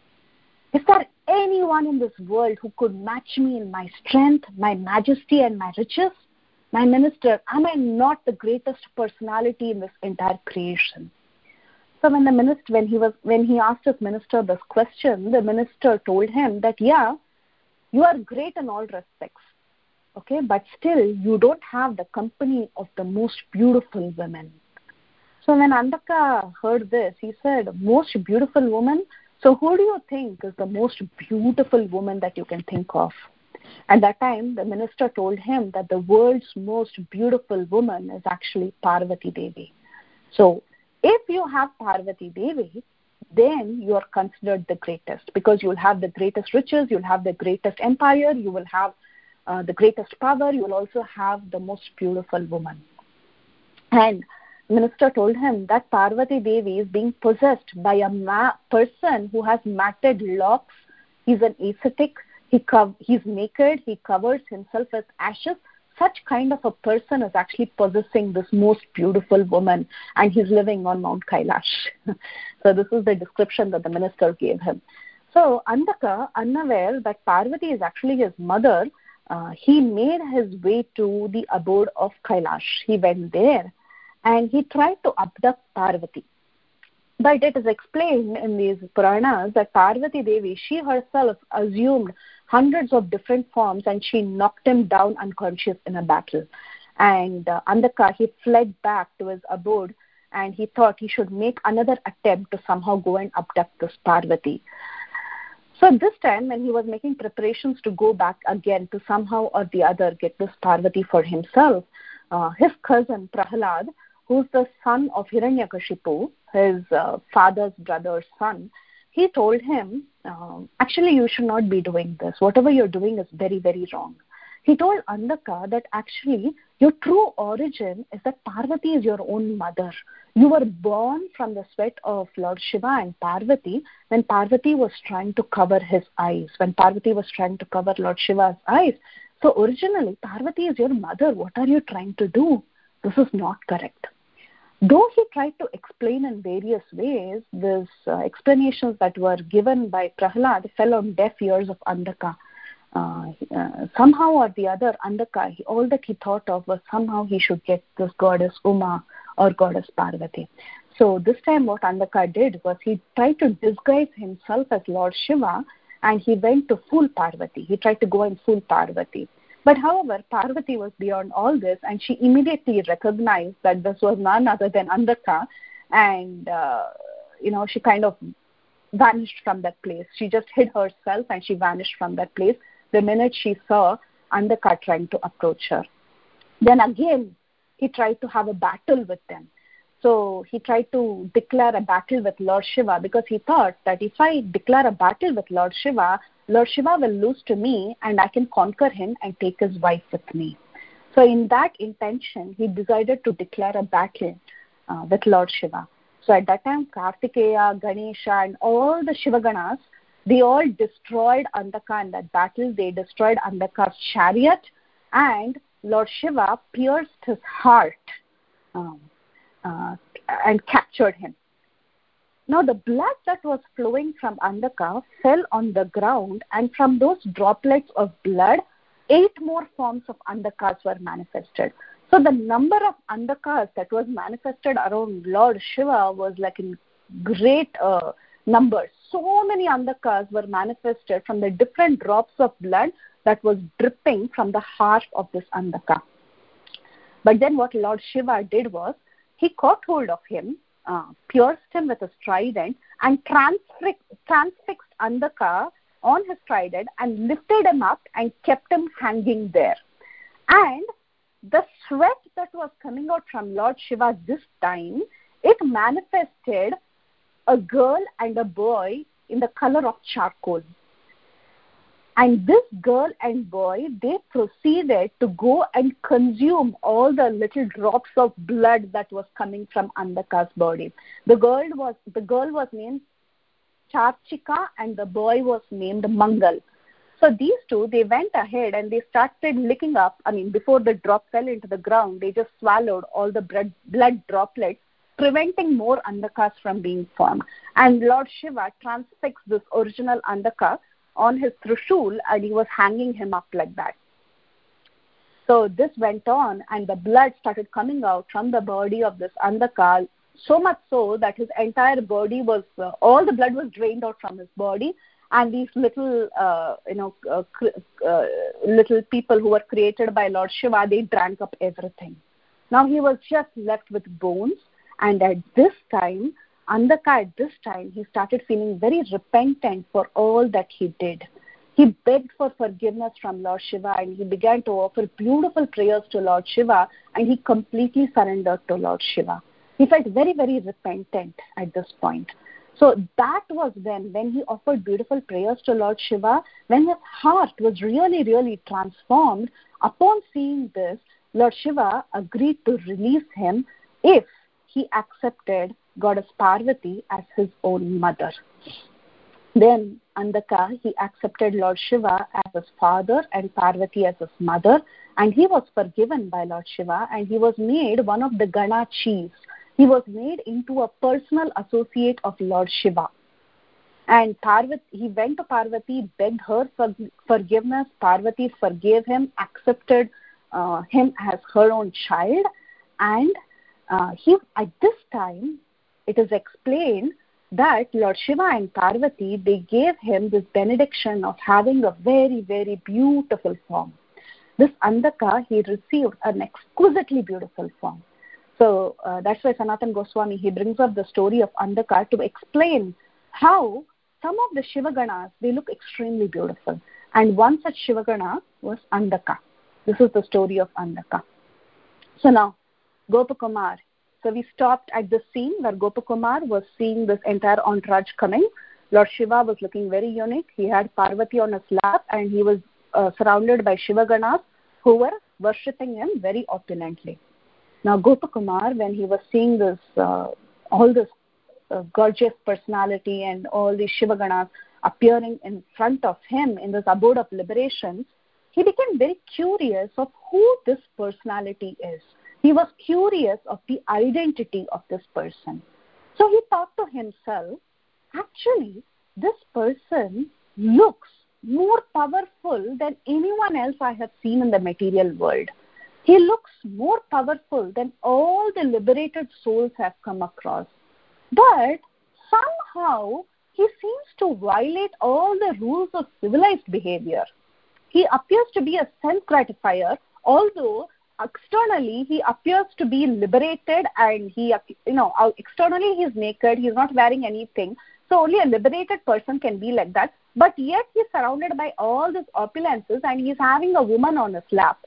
is there anyone in this world who could match me in my strength, my majesty, and my riches? My minister, am I not the greatest personality in this entire creation? So when he asked his minister this question, the minister told him that, yeah, you are great in all respects, okay, but still you don't have the company of the most beautiful women. So when Andaka heard this, he said, most beautiful woman? So who do you think is the most beautiful woman that you can think of? At that time, the minister told him that the world's most beautiful woman is actually Parvati Devi. So if you have Parvati Devi, then you are considered the greatest, because you will have the greatest riches, you will have the greatest empire, you will have the greatest power, you will also have the most beautiful woman. And the minister told him that Parvati Devi is being possessed by a person who has matted locks. He's an ascetic, he's naked, he covers himself with ashes. Such kind of a person is actually possessing this most beautiful woman, and he's living on Mount Kailash. So this is the description that the minister gave him. So Andaka, unaware that Parvati is actually his mother, he made his way to the abode of Kailash. He went there and he tried to abduct Parvati. But it is explained in these Puranas that Parvati Devi, she herself assumed hundreds of different forms and she knocked him down unconscious in a battle. And Andaka, he fled back to his abode and he thought he should make another attempt to somehow go and abduct this Parvati. So this time, when he was making preparations to go back again to somehow or the other get this Parvati for himself, his cousin Prahlad, who's the son of Hiranyakashipu, his father's brother's son, he told him, actually you should not be doing this. Whatever you're doing is very, very wrong. He told Andaka that actually your true origin is that Parvati is your own mother. You were born from the sweat of Lord Shiva and Parvati when Parvati was trying to cover his eyes, when Parvati was trying to cover Lord Shiva's eyes. So originally, Parvati is your mother. What are you trying to do? This is not correct. Though he tried to explain in various ways, these explanations that were given by Prahlad fell on deaf ears of Andaka. Somehow or the other, Andaka, all that he thought of was somehow he should get this goddess Uma or goddess Parvati. So this time what Andaka did was he tried to disguise himself as Lord Shiva, and he went to fool Parvati. He tried to go and fool Parvati. But however, Parvati was beyond all this, and she immediately recognized that this was none other than Andaka, and she kind of vanished from that place. She just hid herself and she vanished from that place the minute she saw Andaka trying to approach her. Then again, he tried to have a battle with them. So he tried to declare a battle with Lord Shiva, because he thought that if I declare a battle with Lord Shiva will lose to me and I can conquer him and take his wife with me. So in that intention, he decided to declare a battle with Lord Shiva. So at that time, Kartikeya, Ganesha and all the Shivaganas, they all destroyed Andaka in that battle. They destroyed Andaka's chariot, and Lord Shiva pierced his heart and captured him. Now the blood that was flowing from Andaka fell on the ground, and from those droplets of blood, 8 more forms of Andakas were manifested. So the number of Andakas that was manifested around Lord Shiva was like in great numbers. So many Andakas were manifested from the different drops of blood that was dripping from the heart of this Andaka. But then what Lord Shiva did was, he caught hold of him, pierced him with a trident, and transfixed Andaka on his trident and lifted him up and kept him hanging there. And the sweat that was coming out from Lord Shiva this time, it manifested a girl and a boy in the color of charcoal. And this girl and boy, they proceeded to go and consume all the little drops of blood that was coming from Andaka's body. The girl was named Charchika and the boy was named Mangal. So these two, they went ahead and they started licking up. Before the drop fell into the ground, they just swallowed all the blood droplets, preventing more Andakas from being formed. And Lord Shiva transfixed this original Andaka on his Trishul, and he was hanging him up like that. So this went on, and the blood started coming out from the body of this Andaka, so much so that his entire body was, all the blood was drained out from his body, and these little, little people who were created by Lord Shiva, they drank up everything. Now he was just left with bones, and at this time, Andaka, he started feeling very repentant for all that he did. He begged for forgiveness from Lord Shiva, and he began to offer beautiful prayers to Lord Shiva, and he completely surrendered to Lord Shiva. He felt very, very repentant at this point. So that was when he offered beautiful prayers to Lord Shiva, when his heart was really, really transformed. Upon seeing this, Lord Shiva agreed to release him if he accepted Goddess Parvati as his own mother. Then Andaka, he accepted Lord Shiva as his father and Parvati as his mother, and he was forgiven by Lord Shiva, and he was made one of the Gana chiefs. He was made into a personal associate of Lord Shiva. And Parvati, he went to Parvati, begged her for forgiveness. Parvati forgave him, accepted him as her own child, and at this time, it is explained that Lord Shiva and Parvati, they gave him this benediction of having a very, very beautiful form. This Andaka, he received an exquisitely beautiful form. So that's why Sanatana Goswami, he brings up the story of Andaka to explain how some of the Shivaganas, they look extremely beautiful. And one such Shivagana was Andaka. This is the story of Andaka. So now, Gopakumar. So we stopped at the scene where Gopakumar was seeing this entire entourage coming. Lord Shiva was looking very unique. He had Parvati on his lap, and he was surrounded by Shivaganas who were worshipping him very opulently. Now Gopakumar, when he was seeing this, all this gorgeous personality and all these Shivaganas appearing in front of him in this abode of liberation, he became very curious of who this personality is. He was curious of the identity of this person. So he thought to himself, actually, this person looks more powerful than anyone else I have seen in the material world. He looks more powerful than all the liberated souls have come across. But somehow he seems to violate all the rules of civilized behavior. He appears to be a self-gratifier, although externally he appears to be liberated, and externally he's naked, he's not wearing anything. So only a liberated person can be like that. But yet he's surrounded by all these opulences and he's having a woman on his lap.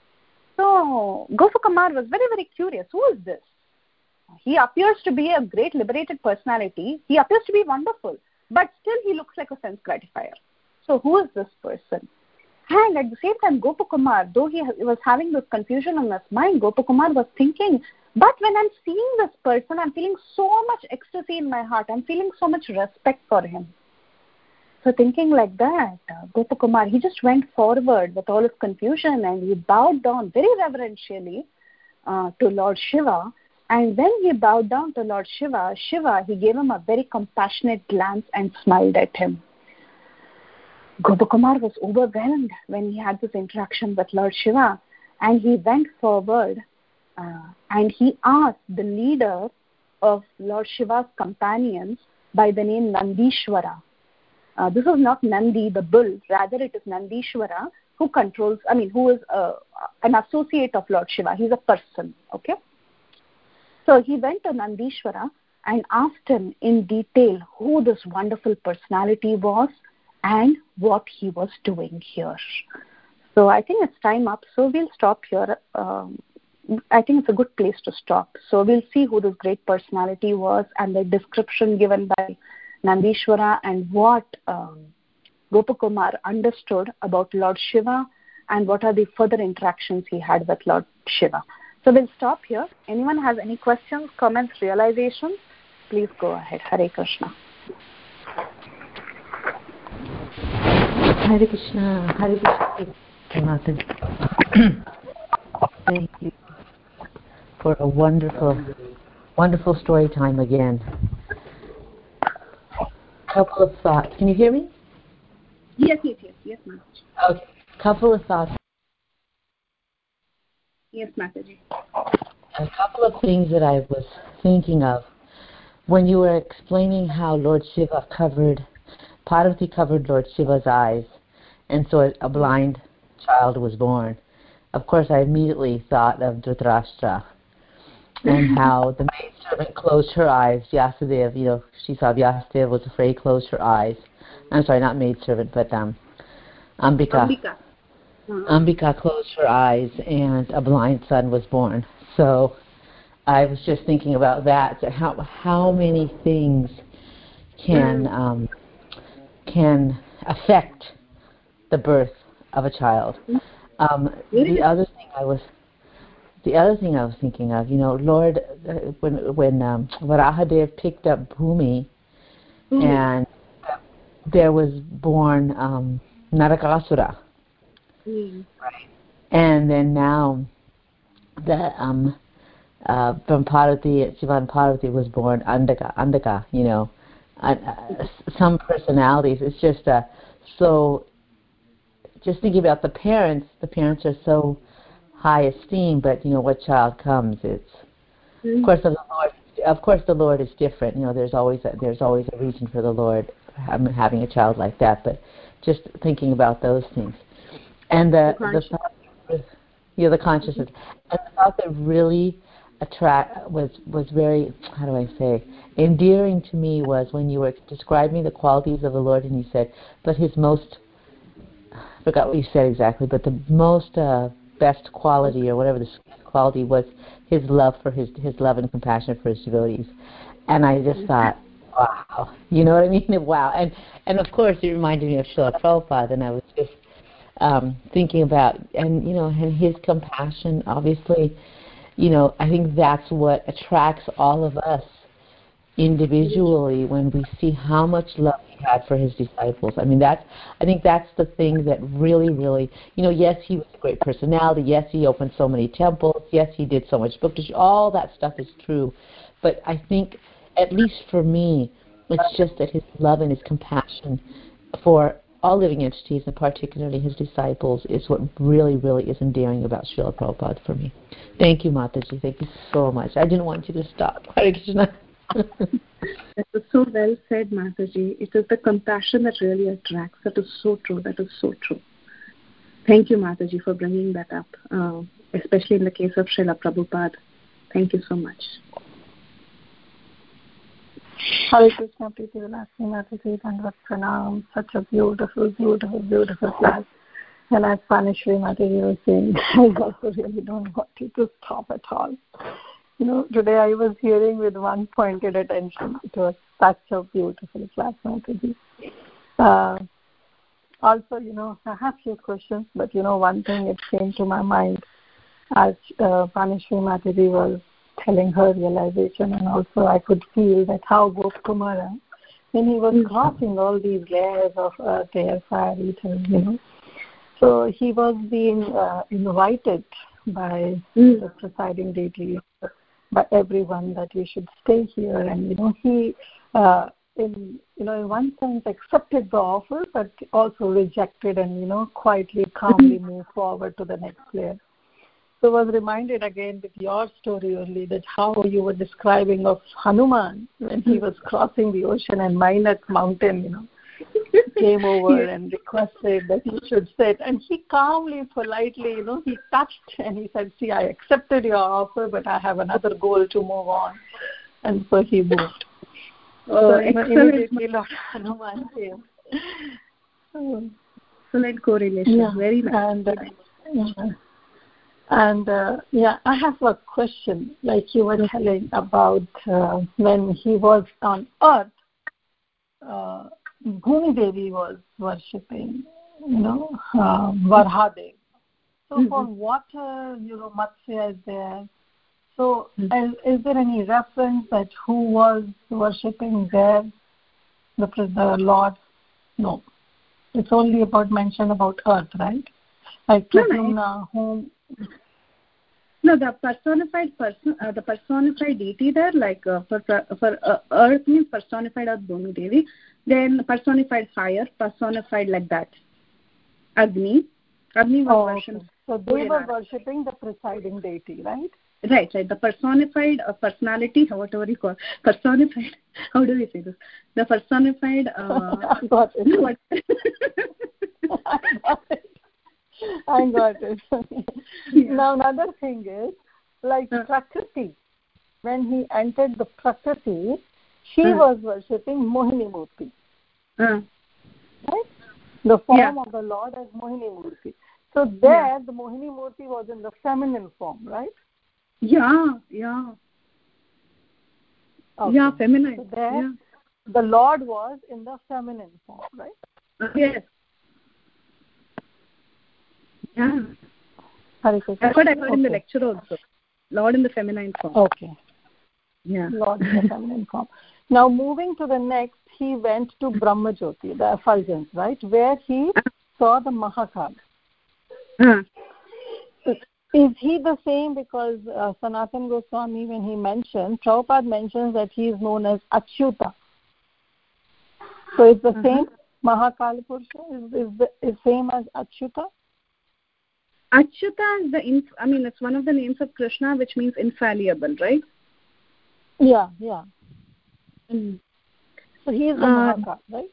So Gopakumar was very, very curious. Who is this? He appears to be a great liberated personality. He appears to be wonderful, but still he looks like a sense gratifier. So who is this person? And at the same time, Gopakumar, though he was having this confusion in his mind, Gopakumar was thinking, but when I'm seeing this person, I'm feeling so much ecstasy in my heart. I'm feeling so much respect for him. So thinking like that, Gopakumar, he just went forward with all his confusion and he bowed down very reverentially to Lord Shiva. And when he bowed down to Lord Shiva, he gave him a very compassionate glance and smiled at him. Gopakumar was overwhelmed when he had this interaction with Lord Shiva, and he went forward and he asked the leader of Lord Shiva's companions by the name Nandishwara. This is not Nandi, the bull, rather it is Nandishwara who is an associate of Lord Shiva. He's a person, okay? So he went to Nandishwara and asked him in detail who this wonderful personality was and what he was doing here. So I think it's time up, so we'll stop here. I think it's a good place to stop. So we'll see who this great personality was and the description given by Nandishwara and what Gopakumar understood about Lord Shiva and what are the further interactions he had with Lord Shiva. So we'll stop here. Anyone has any questions, comments, realizations? Please go ahead. Hare Krishna. Hare Krishna. Hare Krishna. Thank you for a wonderful, wonderful story time again. Couple of thoughts. Can you hear me? Yes, ma'am. Okay. Couple of thoughts. Yes, Mataji. A couple of things that I was thinking of when you were explaining how Lord Shiva Parvati covered Lord Shiva's eyes, and so a blind child was born. Of course, I immediately thought of Dhritarashtra and how the maidservant closed her eyes. Vyasadeva, she saw Vyasadeva was afraid, closed her eyes. I'm sorry, not maidservant, but Ambika. Ambika closed her eyes, and a blind son was born. So I was just thinking about that. How many things can affect the birth of a child? The other thing I was thinking of, Lord, when Varahadev picked up Bhumi, and there was born Narakasura. Right. And then now that from Parvati, Shiva and Parvati was born Andaka, some personalities. It's just so. Just thinking about the parents are so high esteem, but what child comes? It's of course the Lord is different. There's always a reason for the Lord having a child like that. But just thinking about those things. And the consciousness, and the thought that really was very, how do I say, endearing to me was when you were describing the qualities of the Lord, and you said, but his most, I forgot what you said exactly, but the most best quality, or whatever the quality was, his love for his love and compassion for his devotees. And I just thought, wow, you know what I mean? Wow. And of course it reminded me of Srila Prabhupada, and I was just thinking about, and and his compassion, obviously, I think that's what attracts all of us individually when we see how much love he had for his disciples. I think that's the thing that really, really, yes, he was a great personality. Yes, he opened so many temples. Yes, he did so much book teaching. All that stuff is true. But I think, at least for me, it's just that his love and his compassion for all living entities, and particularly his disciples, is what really, really is endearing about Srila Prabhupada for me. Thank you, Mataji. Thank you so much. I didn't want you to stop. Hare Krishna. That was so well said, Mataji. It is the compassion that really attracts. That is so true. That is so true. Thank you, Mataji, for bringing that up, especially in the case of Srila Prabhupada. Thank you so much. Hare Krishna, Priti Vilasni Mataji, Dandavat Pranam. Such a beautiful, beautiful, beautiful class. And as Panishri Mataji was saying, I also really don't want you to stop at all. Today I was hearing with one pointed attention. It was such a beautiful class, Mataji. Also, I have few questions, but one thing it came to my mind as Panishri Mataji was telling her realization, and also I could feel that how Gopakumara, when he was crossing all these layers of earth, air, fire, ether, so he was being invited by the presiding deity, by everyone, that you should stay here, and he in one sense accepted the offer, but also rejected and quietly, calmly moved forward to the next layer. So I was reminded again with your story only that how you were describing of Hanuman when he was crossing the ocean and Mainak mountain, came over and requested that he should sit, and he calmly, politely, he touched and he said, see, I accepted your offer, but I have another goal to move on. And so he moved. So immediately Lord Hanuman came. Excellent correlation. Yeah. Very nice. And I have a question, like you were telling about when he was on earth, Bhumi Devi was worshipping, Varhadev. So for water, Matsya is there. So is there any reference that who was worshipping there, the Lord? No. It's only about mention about earth, right? Like Pradyumna, whom... No, the personified person, the personified deity there, like for earth means personified as Bhumi Devi, then personified fire, personified like that. Agni was worshipped. So they were worshipping the presiding deity, right? Right. The personified personality, whatever you call personified. How do we say this? The personified. I got it. I got it. Now another thing is, like Prakriti, when he entered the Prakriti, she was worshipping Mohini Murti. Right? The form of the Lord as Mohini Murti. So there the Mohini Murti was in the feminine form, right? Yeah. Okay. Yeah, feminine. So there the Lord was in the feminine form, right? Yes. Yeah. That's what I heard in the lecture also. Lord in the feminine form. Okay. Yeah. Lord in the feminine form. Now moving to the next, he went to Brahmajyoti, the effulgence, right? Where he saw the Mahakal. Is he the same? Because Sanatana Goswami, when he mentions, Prabhupada mentions that he is known as Achyuta. So it's the same Mahakal Purusha? Is same as Achyuta? Achyuta is it's one of the names of Krishna, which means infallible, right? Yeah. So he is the Mahakal, right?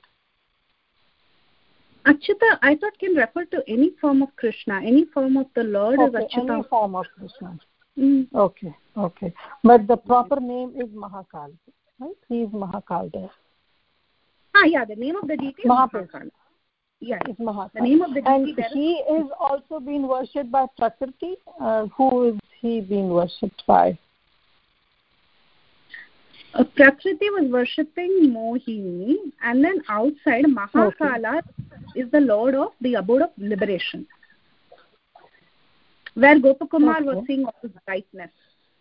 Achyuta, I thought, can refer to any form of Krishna. Any form of the Lord is Achyuta. Any form of Krishna. Okay. But the proper name is Mahakal, right? He is Mahakal there. The name of the deity is Mahakal. Yeah, it's Mahakal. The name of the deity. And he is also being worshipped by Prakriti. Who is he being worshipped by? Prakriti was worshipping Mohini, and then outside Mahakala is the Lord of the abode of liberation, where Gopakumar was seeing all his brightness,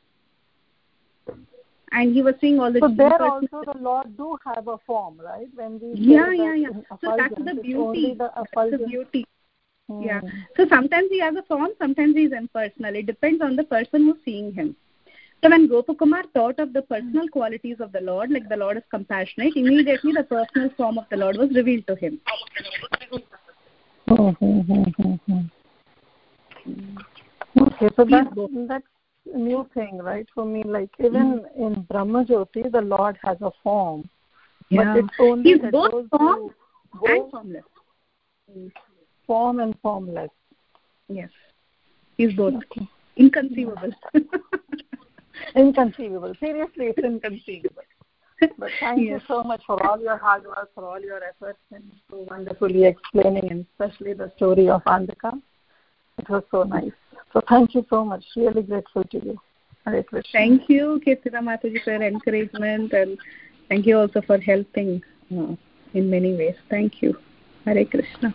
and he was seeing all the. So there also the Lord do have a form, right? When we So that's the beauty. That's the beauty. Yeah. So sometimes he has a form, sometimes he is impersonal. It depends on the person who's seeing him. So when Gopakumar thought of the personal qualities of the Lord, like the Lord is compassionate, immediately the personal form of the Lord was revealed to him. Okay, so that's a new thing, right? For me, like even in Brahma Jyoti, the Lord has a form, but it's only He's that both those form who and formless. Form and formless. Yes, he's both. Okay. Inconceivable. Inconceivable. Seriously, it's inconceivable. But thank you so much for all your hard work, for all your efforts, and so wonderfully explaining, and especially the story of Andhika. It was so nice. So thank you so much. Really grateful to you. Hare Krishna. Thank you, Kirtina Mataji, for your encouragement, and thank you also for helping in many ways. Thank you. Hare Krishna.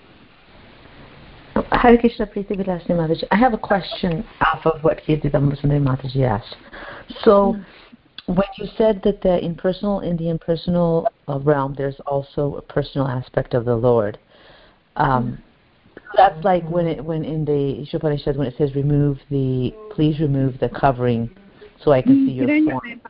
Hare Krishna, Preeti Vilasni Mataji. I have a question off of what Kirti Dhammasundari Mataji asked. So, when you said that in the impersonal realm, there's also a personal aspect of the Lord. That's like when in the Ishopanishad, when it says, please remove the covering so I can see your form.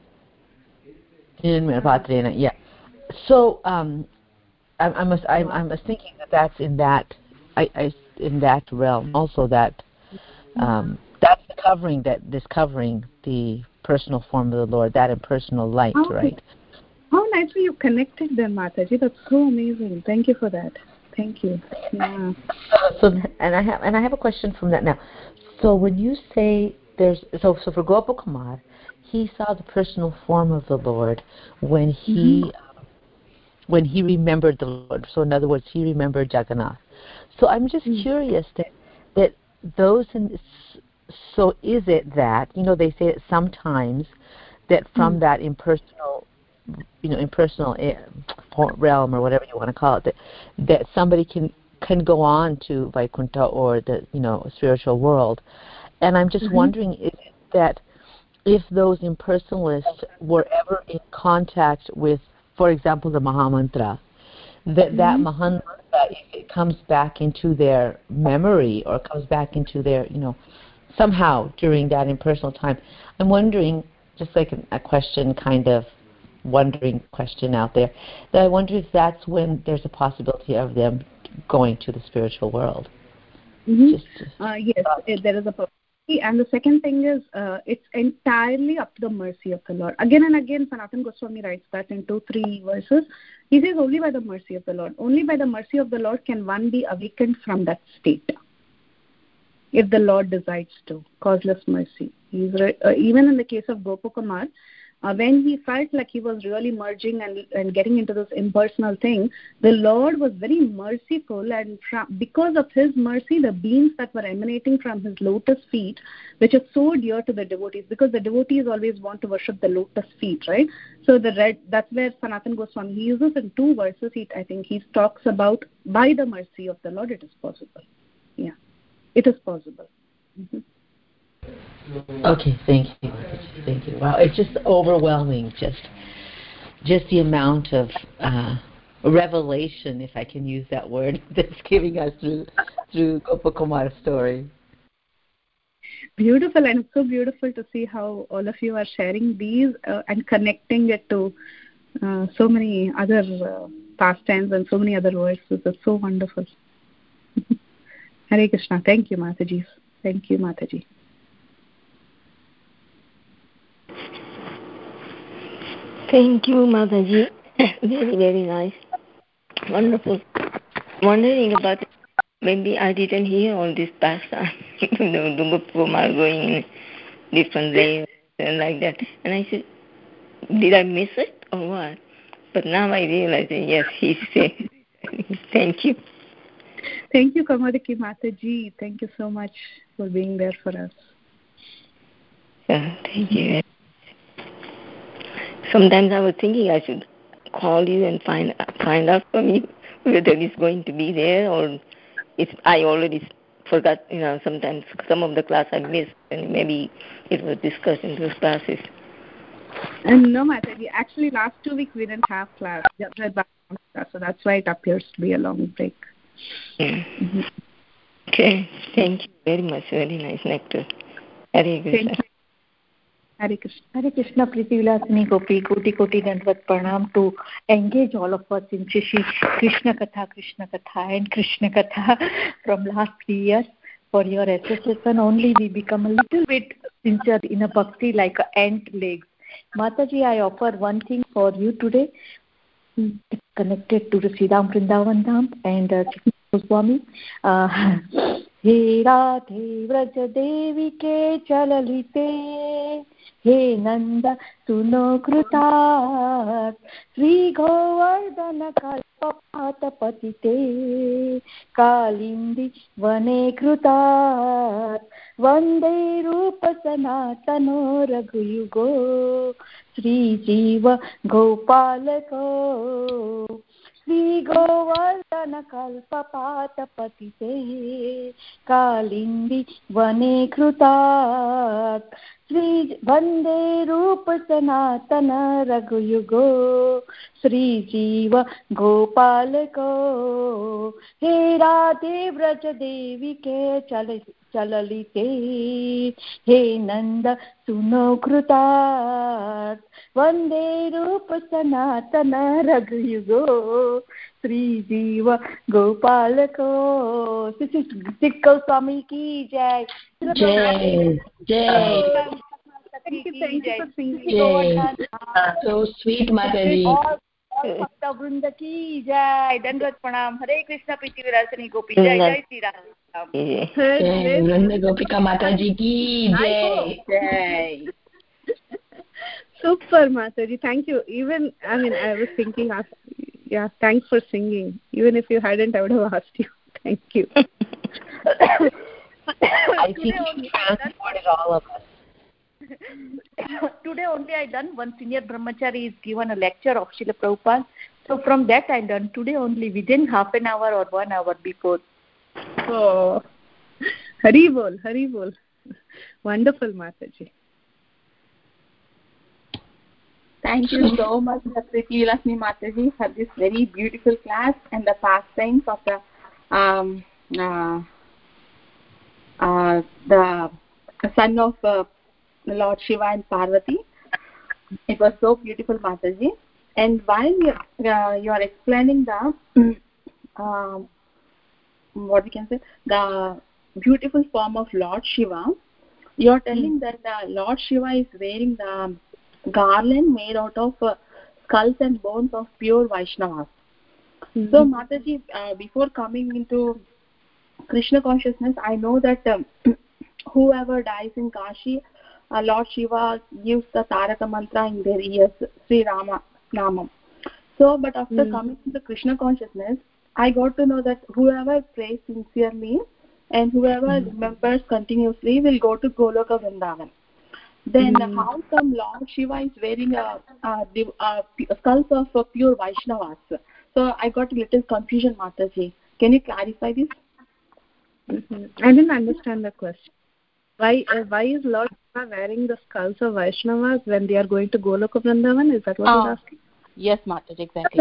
Yeah. So, I was thinking that's in that realm also, that that's the covering, covering the personal form of the Lord, that impersonal light, right? How nicely you connected them, Mataji. That's so amazing. Thank you for that. Thank you. Yeah. So I have a question from that now. So when you say so for Gopakumar, he saw the personal form of the Lord when he remembered the Lord. So in other words, he remembered Jagannath. So I'm just curious that those so is it that they say that sometimes that from that impersonal realm, or whatever you want to call it, that somebody can go on to Vaikuntha or the spiritual world, and I'm just wondering if those impersonalists were ever in contact with, for example, the Mahamantra, that Mahamantra, if it comes back into their memory or comes back into their somehow during that impersonal time. I'm wondering, just like a question, kind of wondering question out there, that I wonder if that's when there's a possibility of them going to the spiritual world. Yes, there is a possibility. And the second thing is, it's entirely up to the mercy of the Lord. Again and again, Sanatana Goswami writes that in 2-3 verses. He says, only by the mercy of the Lord. Only by the mercy of the Lord can one be awakened from that state, if the Lord decides to. Causeless mercy. Even in the case of Gopakumar, when he felt like he was really merging and getting into this impersonal thing, the Lord was very merciful, and because of his mercy, the beams that were emanating from his lotus feet, which is so dear to the devotees, because the devotees always want to worship the lotus feet, right? So that's where Sanatana Goswami, he uses in 2 verses, I think he talks about, by the mercy of the Lord, it is possible. Yeah, it is possible. Okay, thank you. Wow, it's just overwhelming, just the amount of revelation, if I can use that word, that's giving us through Gopakumar's story. Beautiful, and it's so beautiful to see how all of you are sharing these and connecting it to so many other pastimes and so many other verses. It's so wonderful. Hare Krishna. Thank you, Mataji. Thank you, Mataji. Thank you, Mataji. Very, very nice. Wonderful. Wondering about, maybe I didn't hear all this past time. Gopakumar going in different layers and like that. And I said, did I miss it or what? But now I realize that, yes, he's saying. Thank you. Thank you, Kamadiki Mataji. Thank you so much for being there for us. Thank you. Sometimes I was thinking I should call you and find out from you whether it's going to be there or if I already forgot. Sometimes some of the class I missed, and maybe it was discussed in those classes. No, Mataji. Actually, last 2 weeks we didn't have class, so that's why it appears to be a long break. Okay, thank you very much. Very nice nectar. Hare Krishna. Hare Krishna, Priti Vilasini Gopi, Koti Dandvat Pranam to engage all of us in Shri Krishna Katha and Krishna Katha from last 3 years. For your association only we become a little bit sincere in a bhakti like ant legs. Mataji, I offer one thing for you today. It's connected to the Sridham Vrindavan Dham and Goswami. He Radhe Vraja Devi ke chalalite, he Nanda suno krutat, Sri Govardhana kalpapata patite, Kalindi vane krutat, Vande Rupa Sanatano Raghuyugo, Sri Jiva Gopalako, Sri Govardhana Kalpapata Patite, Kalindi Vane Krutat, Sri Vande Rupa Sanatana Raghuyugo, Sri Jiva Gopalako, He Radhe Vraja Devi ke chalalite, he Nanda suno krutat, Vande Rupa Sanatana Raghuyugo, Sri Jiva Gopalako. This is Sikal Swami ki jai. Jai. Jai. Thank you for singing. Jai. So sweet, Mataji. Bhakta Vrinda ki jai. Dandat Pranam. Hare Krishna, Priti Vilasini Gopi. Jai Jai Sri Ram. Jai Vranda Gopika Mataji ki jai. Jai. Super, Mataji. Thank you. Even, I was thinking, thanks for singing. Even if you hadn't, I would have asked you. Thank you. I think you transported all of us. Today only I done one senior brahmachari is given a lecture of Srila Prabhupada. So from that I done today only within half an hour or 1 hour before. Oh, Hari Bol, Hari Bol. Wonderful, Mataji. Thank you so much, Priti Vilasini Mataji, for this very beautiful class and the pastimes of the son of Lord Shiva and Parvati. It was so beautiful, Mataji. And while you are explaining the what we can say, the beautiful form of Lord Shiva, you are telling that Lord Shiva is wearing the garland made out of skulls and bones of pure Vaishnavas. So, Mataji, before coming into Krishna consciousness, I know that whoever dies in Kashi, Lord Shiva gives the Taraka mantra in their ears, Sri Rama Namam. So, but after coming to the Krishna consciousness, I got to know that whoever prays sincerely and whoever remembers continuously will go to Goloka Vrindavan. Then how come Lord Shiva is wearing skulls of pure Vaishnavas? So I got a little confusion, Mataji. Can you clarify this? I didn't understand the question. Why is Lord Shiva wearing the skulls of Vaishnavas when they are going to Goloka Vrindavan? Is that what you're asking? Yes, Mataji, exactly.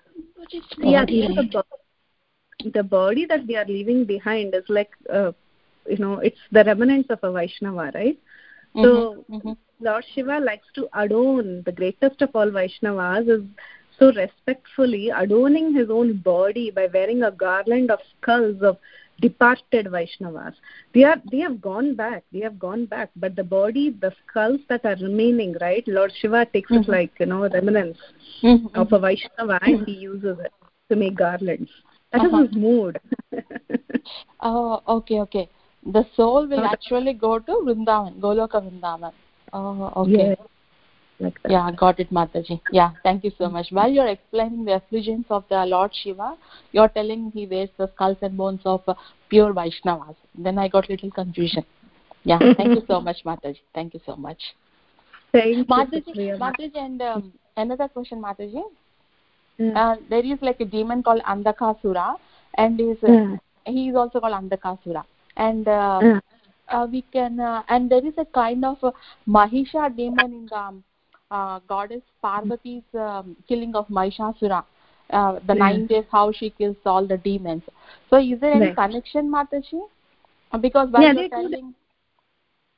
The body that they are leaving behind is like, it's the remnants of a Vaishnava, right? So Lord Shiva likes to adorn the greatest of all Vaishnavas, is so respectfully adorning his own body by wearing a garland of skulls of departed Vaishnavas. They have gone back, but the body, the skulls that are remaining, right? Lord Shiva takes it like, remnants of a Vaishnava and he uses it to make garlands. That is his mood. Oh, okay. The soul will actually go to Vrindavan, Goloka Vrindavan. Oh, okay. Like that. Yeah, got it, Mataji. Yeah, thank you so much. While you're explaining the effulgence of the Lord Shiva, you're telling he wears the skulls and bones of pure Vaishnavas. Then I got little confusion. Yeah, thank you so much, Mataji. Thank you so much. Thank you, Mataji, and another question, Mataji. There is like a demon called Andakasura, and he is also called Andakasura. And we can and there is a kind of Mahisha demon in the goddess Parvati's killing of Mahishasura, the 9 days how she kills all the demons. So is there any connection, Mataji? Because while you're telling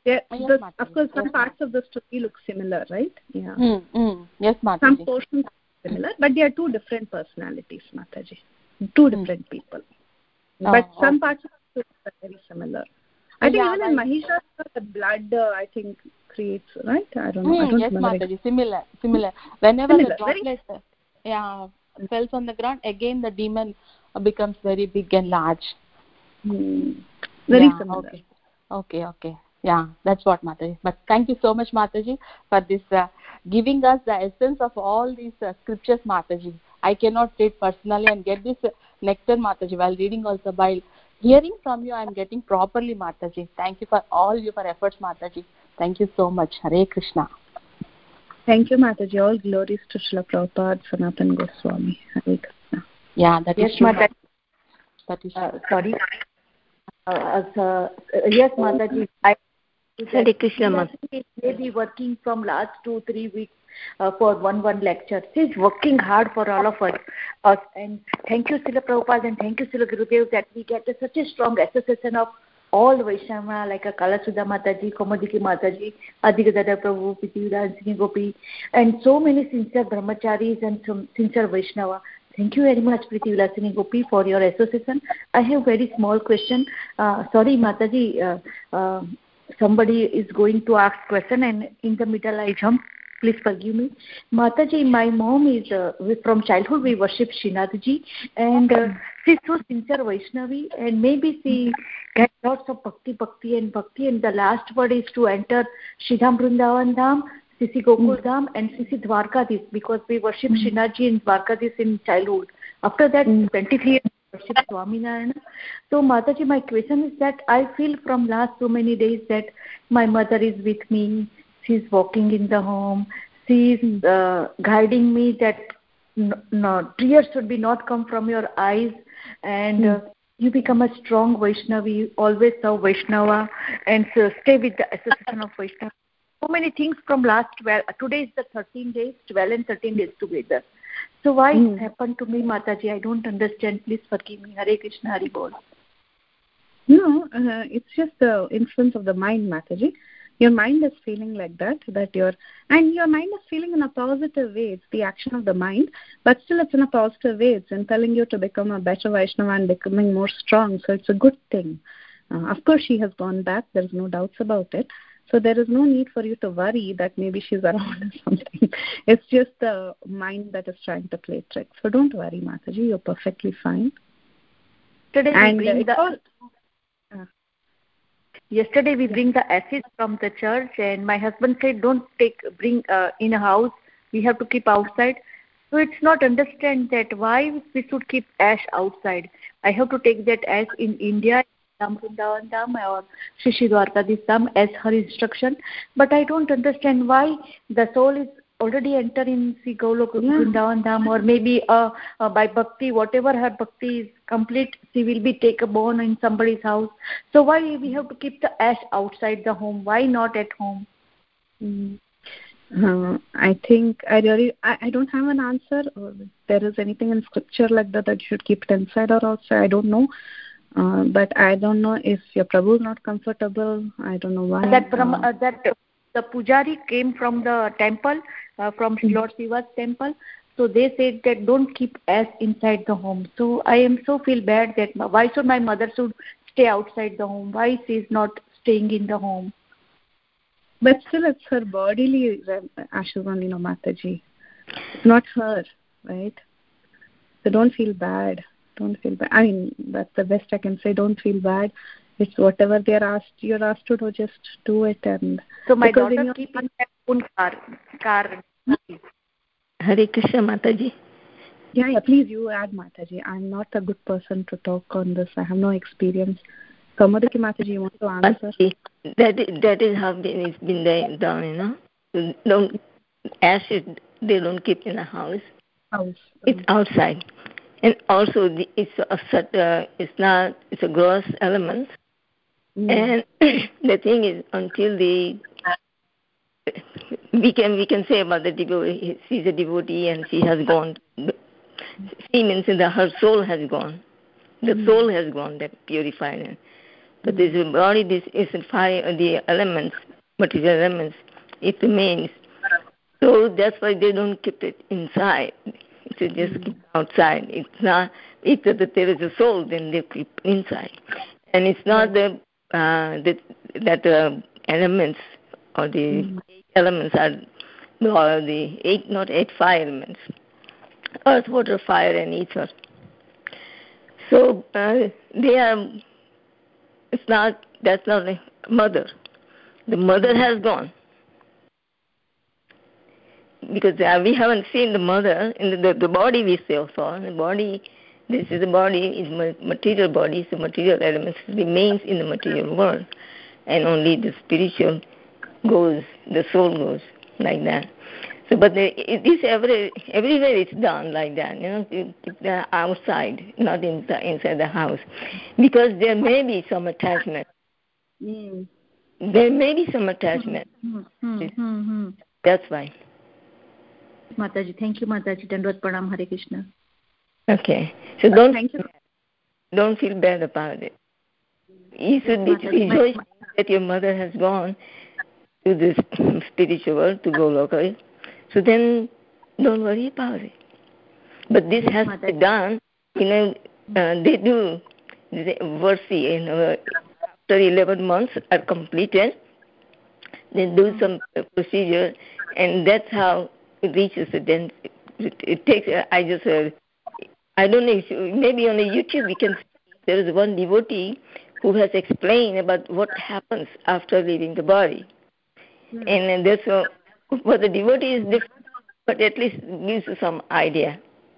Of course, some parts of the story look similar, right? Yeah. Yes, Mataji. Some portions are similar, but they are two different personalities, Mataji. Two different people. But some parts of the story are very similar. I think even in Mahishasura, the blood, I think, creates, right? I don't know. Yes, Mataji. Similar. Whenever the droplet falls on the ground, again the demon becomes very big and large. Very similar. Okay. Yeah, that's what, Mataji. But thank you so much, Mataji, for this giving us the essence of all these scriptures, Mataji. I cannot read personally and get this nectar, Mataji, while reading also. While hearing from you, I am getting properly, Mataji. Thank you for all your efforts, Mataji. Thank you so much. Hare Krishna. Thank you, Mataji. All glories to Srila Prabhupada, Sanatana Goswami. Hare Krishna. Yeah, that is true. Mataji. That is true. Sorry. Yes, Mataji. Hare Krishna, Mataji may be working from last 2-3 weeks for one lecture. She's working hard for all of us. And thank you, Srila Prabhupada, and thank you, Srila Gurudev, that we get such a strong association of all Vaishnava, like a Kalasudha Mataji, Kamadiki Mataji, Adigadada Prabhu, Prithviraj Gopi, and so many sincere brahmacharis and some sincere Vaishnava. Thank you very much, Prithviraj Gopi, for your association. I have very small question. Sorry, Mataji, somebody is going to ask question, and in the middle I jump. Please forgive me. Mataji, my mom is, from childhood we worship Srinathji, and she's so sincere Vaishnavi, and maybe she gets lots of bhakti, and the last word is to enter Sridham Vrindavan Dham, Sisi Gokul Dham, and Sisi Dwarkadis, because we worship Srinathji in Dwarkadis in childhood. After that, 23 years we worship Swaminarayan. So Mataji, my question is that I feel from last so many days that my mother is with me. She's walking in the home. She's guiding me that tears should be not come from your eyes, and you become a strong Vaishnavi, always serve Vaishnava, and stay with the association of Vaishnava. So many things from last 12. Today is the 13 days, 12 and 13 days together. So why it happened to me, Mataji? I don't understand. Please forgive me. Hare Krishna, Hari Bol. No, it's just the influence of the mind, Mataji. Your mind is feeling like that your mind is feeling in a positive way. It's the action of the mind, but still it's in a positive way. It's in telling you to become a better Vaishnava and becoming more strong. So it's a good thing. Of course, she has gone back. There's no doubts about it. So there is no need for you to worry that maybe she's around or something. It's just the mind that is trying to play tricks. So don't worry, Mataji. You're perfectly fine. Yesterday we bring the ashes from the church, and my husband said don't bring in a house. We have to keep outside. So it's not understand that why we should keep ash outside. I have to take that ash in India, Vrindavan Dham or Shri Dwarkadis Dham as her instruction. But I don't understand why the soul is already entered in Sri Golok Vrindavan Dham, or maybe by bhakti, whatever her bhakti is complete, she will be born in somebody's house. So why we have to keep the ash outside the home? Why not at home? I think I don't have an answer. Or there is anything in scripture like that you should keep it inside or outside. I don't know. But I don't know if your Prabhu is not comfortable. I don't know why. The pujari came from the temple, from Lord Shiva's temple. So they said that don't keep ash inside the home. So I feel bad that why should my mother should stay outside the home? Why she is not staying in the home? But still, it's her bodily ashes only, Mataji. It's not her, right? So don't feel bad. Don't feel bad. I mean, that's the best I can say. Don't feel bad. It's whatever you're asked to do, just do it. And so my daughter keep in her own car. Hare Krishna, Mataji. Yeah, please, you add, Mataji. I'm not a good person to talk on this. I have no experience. Kamadaki Mataji, you want to answer? That is how it's been done, Don't ashes, they don't keep in the house. It's outside. And also, it's a gross element. And the thing is, until we can say about the devotee, she's a devotee and she has gone. She means that her soul has gone. The soul has gone, that purified. But this body, this is fire, the elements, material elements, it remains. So that's why they don't keep it inside. They just keep it outside. It's not, if there is a soul, then they keep inside. And it's not that elements or the 8 elements are the 8, not 8 fire elements. Earth, water, fire, and ether. So they are. It's not. That's not a mother. The mother has gone because we haven't seen the mother in the body. We still saw the body. This is the body. Is material body. So material elements remains in the material world, and only the spiritual goes. The soul goes like that. So, but it is everywhere it's done like that, they're outside, not inside the house, because there may be some attachment. There may be some attachment. That's why. Mataji, thank you, Mataji. Dandavad Pranam, Hare Krishna. Okay, so don't feel bad about it. You should be rejoicing that your mother has gone to this spiritual world, to go locally. So then, don't worry about it. But this has to be done. They do Varsi. After 11 months are completed, they do some procedure, and that's how it reaches the density. It takes. I don't know. Maybe on YouTube we can see there is one devotee who has explained about what happens after leaving the body, and there's for the devotee is different, but at least gives you some idea.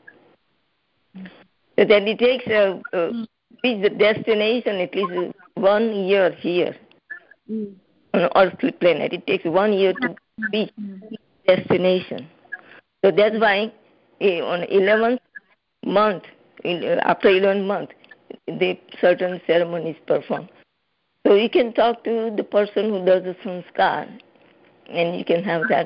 So that it takes reach the destination at least 1 year here on an earthly planet. It takes 1 year to reach destination. So that's why on 11th month, after 11th month, the certain ceremonies performed. So you can talk to the person who does the sanskar, and you can have that.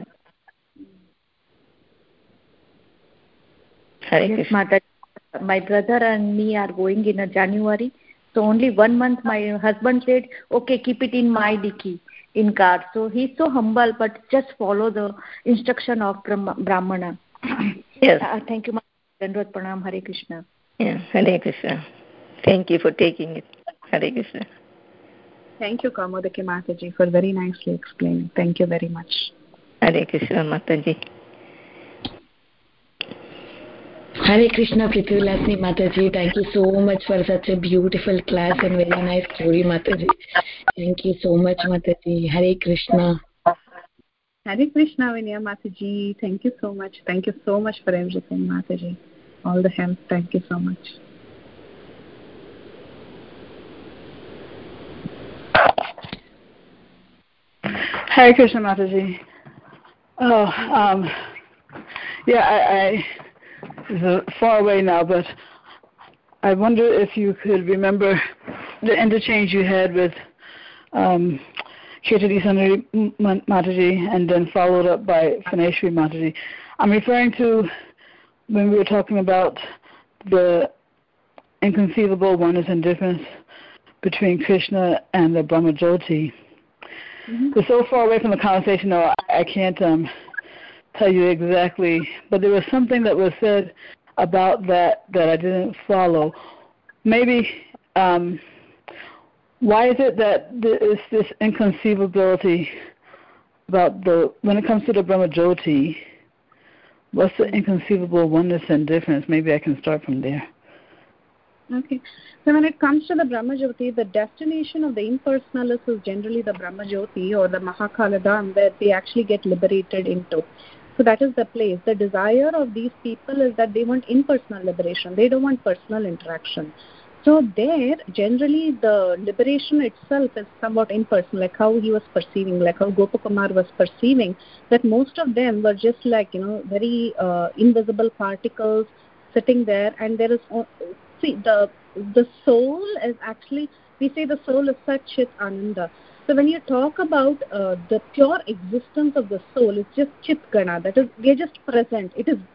Yes, Mata. My brother and me are going in January. So only 1 month my husband said, okay, keep it in my dicky in car. So he's so humble, but just follow the instruction of Brahmana. Yes. Thank you, Mata. Dandavad Pranam, Hare Krishna. Yeah, Hare Krishna. Thank you for taking it. Hare Krishna. Thank you, Kamodaki Mataji, for very nicely explaining. Thank you very much. Hare Krishna, Mataji. Hare Krishna, Prithvilasni Mataji. Thank you so much for such a beautiful class and very nice story, Mataji. Thank you so much, Mataji. Hare Krishna. Hare Krishna, Vinaya Mataji. Thank you so much. Thank you so much for everything, Mataji. All the help. Thank you so much. Hare Krishna, Mataji. It's far away now, but I wonder if you could remember the interchange you had with Kirtadi Sundari Mataji and then followed up by Phaneshwari Mataji. I'm referring to when we were talking about the inconceivable oneness and difference between Krishna and the Brahmajyoti. We're so far away from the conversation, though, I can't tell you exactly, but there was something that was said about that I didn't follow. Maybe, why is it that there is this inconceivability about when it comes to the Brahmajyoti, what's the inconceivable oneness and difference? Maybe I can start from there. Okay. So when it comes to the Brahmajyoti, the destination of the impersonalists is generally the Brahmajyoti or the Mahakaladam, where they actually get liberated into. So that is the place. The desire of these people is that they want impersonal liberation. They don't want personal interaction. So there, generally, the liberation itself is somewhat impersonal, like how he was perceiving, like how Gopakumar was perceiving, that most of them were just like, very invisible particles sitting there, and there is... See, the soul is actually, we say the soul is Chit Ananda. So when you talk about the pure existence of the soul, it's just Chit Gana, that is, we are just present. It is,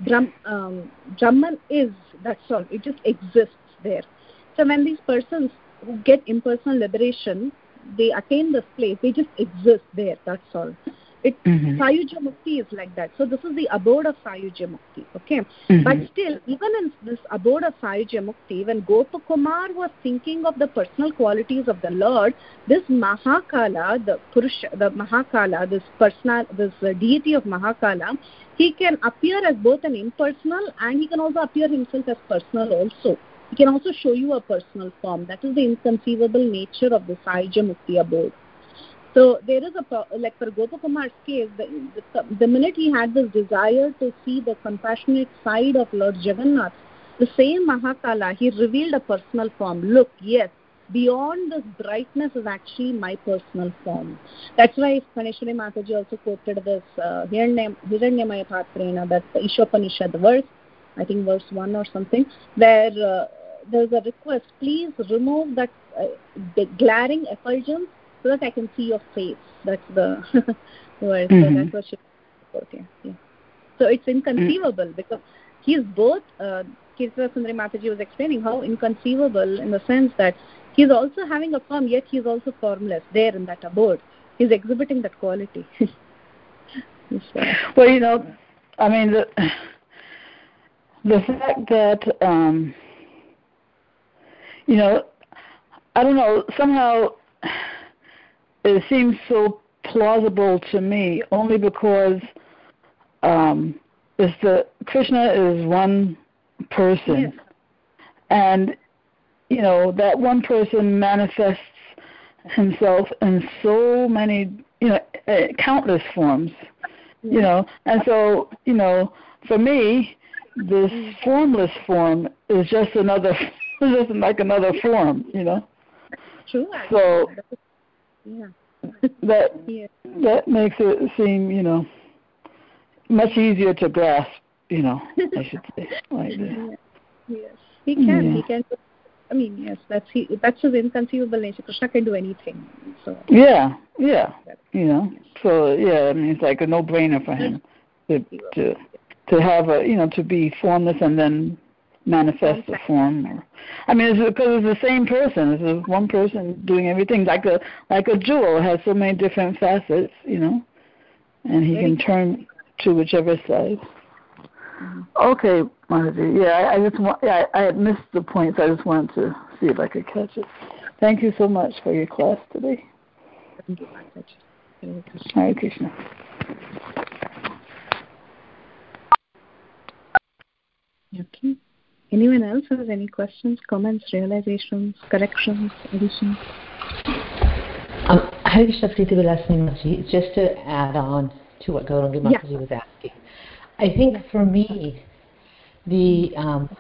Brahman is, that's all. It just exists there. So when these persons who get impersonal liberation, they attain this place. They just exist there. That's all. Sayuja Mukti is like that. So this is the abode of Sayuja Mukti. Okay, but still, even in this abode of Sayuja Mukti, when Gopakumar was thinking of the personal qualities of the Lord, this Mahakala, the Purusha, the Mahakala, this deity of Mahakala, he can appear as both an impersonal and he can also appear himself as personal also. He can also show you a personal form. That is the inconceivable nature of the Sayuja Mukti abode. So there is like for Gopakumar's case, the minute he had this desire to see the compassionate side of Lord Jagannath, the same Mahakala, he revealed a personal form. Look, yes, beyond this brightness is actually my personal form. That's why Kaneshwari Mataji also quoted this Hiranyamaya Patrena, that Ishopanishad verse, I think verse 1 or something, where there's a request, please remove that the glaring effulgence so that I can see your face. That's the word. So that's what she wrote. Yeah. So it's inconceivable because he's both, Kirtana Sundari Mataji was explaining how inconceivable in the sense that he's also having a form, yet he's also formless there in that abode. He's exhibiting that quality. Well, I mean, the fact that, I don't know, somehow it seems so plausible to me only because Krishna is one person, and that one person manifests himself in so many countless forms, and so for me this formless form is just another like another form, True. So that makes it seem, much easier to grasp, I should say. Like that. Yes, he can. Yeah. He can. I mean, yes, that's his inconceivable nature. Krishna can do anything. So. Yeah. So I mean, it's like a no-brainer for him to have to be formless and then manifest the form. I mean, it's because it's the same person. It's one person doing everything. Like a jewel has so many different facets, and he can turn to whichever side. Okay, Mataji. I had missed the points. I just wanted to see if I could catch it. Thank you so much for your class today. Thank you, Mataji. Hare Krishna. Okay. Anyone else has any questions, comments, realizations, corrections, additions? Hare Krishna, Priti Vilasini Mataji, just to add on to what Gaurangi Mataji was asking. I think for me, the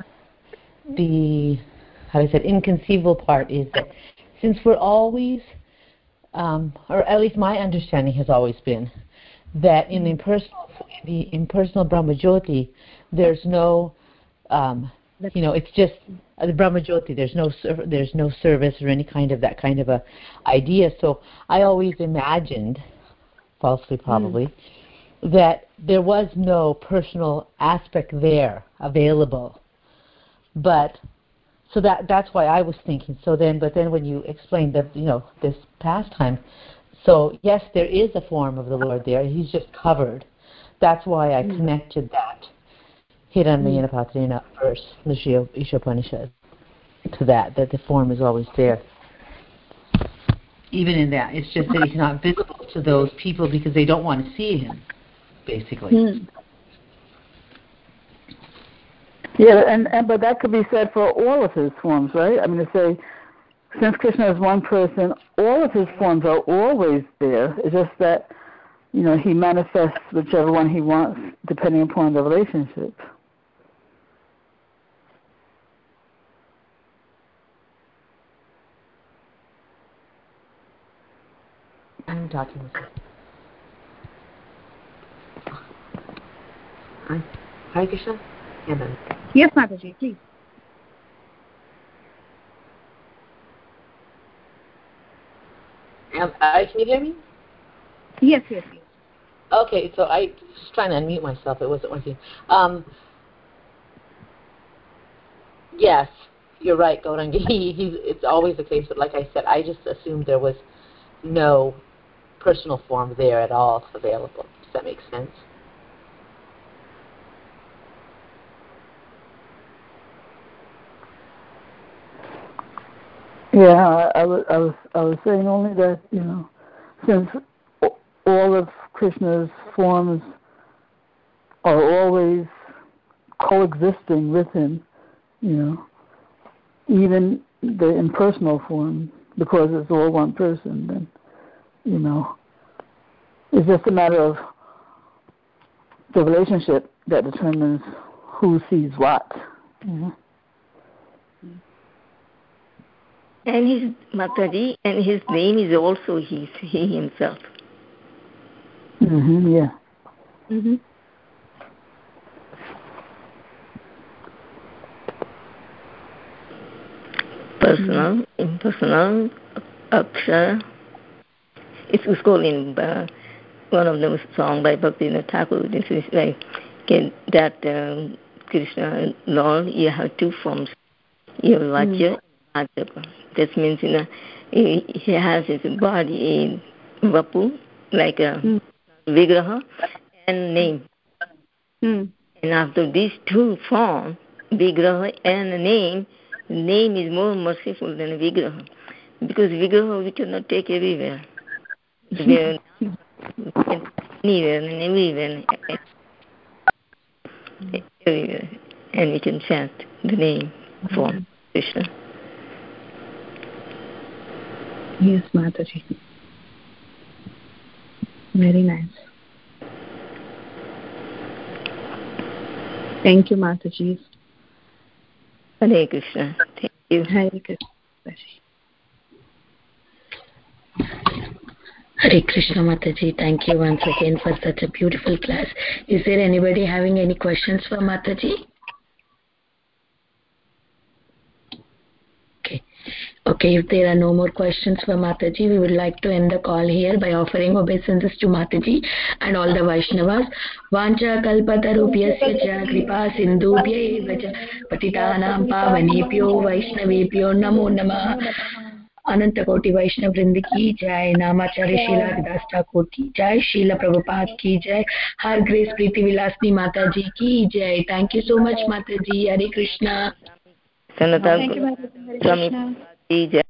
inconceivable part is that since we're always, or at least my understanding has always been, that in the impersonal Brahmajyoti, there's no, it's just the Brahmajyoti. There's no service or any kind of that kind of a idea. So I always imagined, falsely probably, that there was no personal aspect there available. But so that's why I was thinking. But then when you explained that this pastime, so yes, there is a form of the Lord there. He's just covered. That's why I connected that Hiranyamaya Patrena verse, the Ishopanishad, to that the form is always there. Even in that, it's just that he's not visible to those people because they don't want to see him, basically. Yeah, but that could be said for all of his forms, right? I mean, to say, since Krishna is one person, all of his forms are always there. It's just that, he manifests whichever one he wants, depending upon the relationship. I'm talking with you. Hare Krishna? Yes, Mataji, please. Can you hear me? Yes. Okay, so I was trying to unmute myself. It wasn't working. Yes. you're right, Gaurangi. It's always the case, but like I said, I just assumed there was no personal form there at all available. Does that make sense? Yeah, I was saying only that, since all of Krishna's forms are always coexisting with him, even the impersonal form, because it's all one person, then, it's just a matter of the relationship that determines who sees what. And his Mataji, and his name is also he himself. Yeah. Personal, impersonal, akshara. It's called in one of the songs by Bhaktivinoda Thakur. This is like that Krishna, Lord, you have two forms. You have Vajra and Adapa. That means he has his body in Vapu, like a Vigraha, and name. And after these two forms, Vigraha and name is more merciful than Vigraha. Because Vigraha we cannot take everywhere. Anywhere and everywhere. Everywhere. And we can chant the name for Krishna. Yes, Mataji. Very nice. Thank you, Mataji. Hare Krishna. Thank you. Hare Krishna. Hare Krishna, Mataji. Thank you once again for such a beautiful class. Is there anybody having any questions for Mataji? Okay, if there are no more questions for Mataji, we would like to end the call here by offering obeisances to Mataji and all the Vaishnavas. Vancha kalpatarupyasya cha kripa sindhubhya eva cha patitanam pavanebhyo vaishnavebhyo namo namah. अनंत कोटि वैष्णव वृंद की जय, नामाचार्य शीला दास ठाकुर की जय, शीला प्रभुपाद की जय, हर grace प्रीति विलासनी माता जी की जय. थैंक यू सो मच माता जी. हरे Krishna. Thank you, Hare Krishna.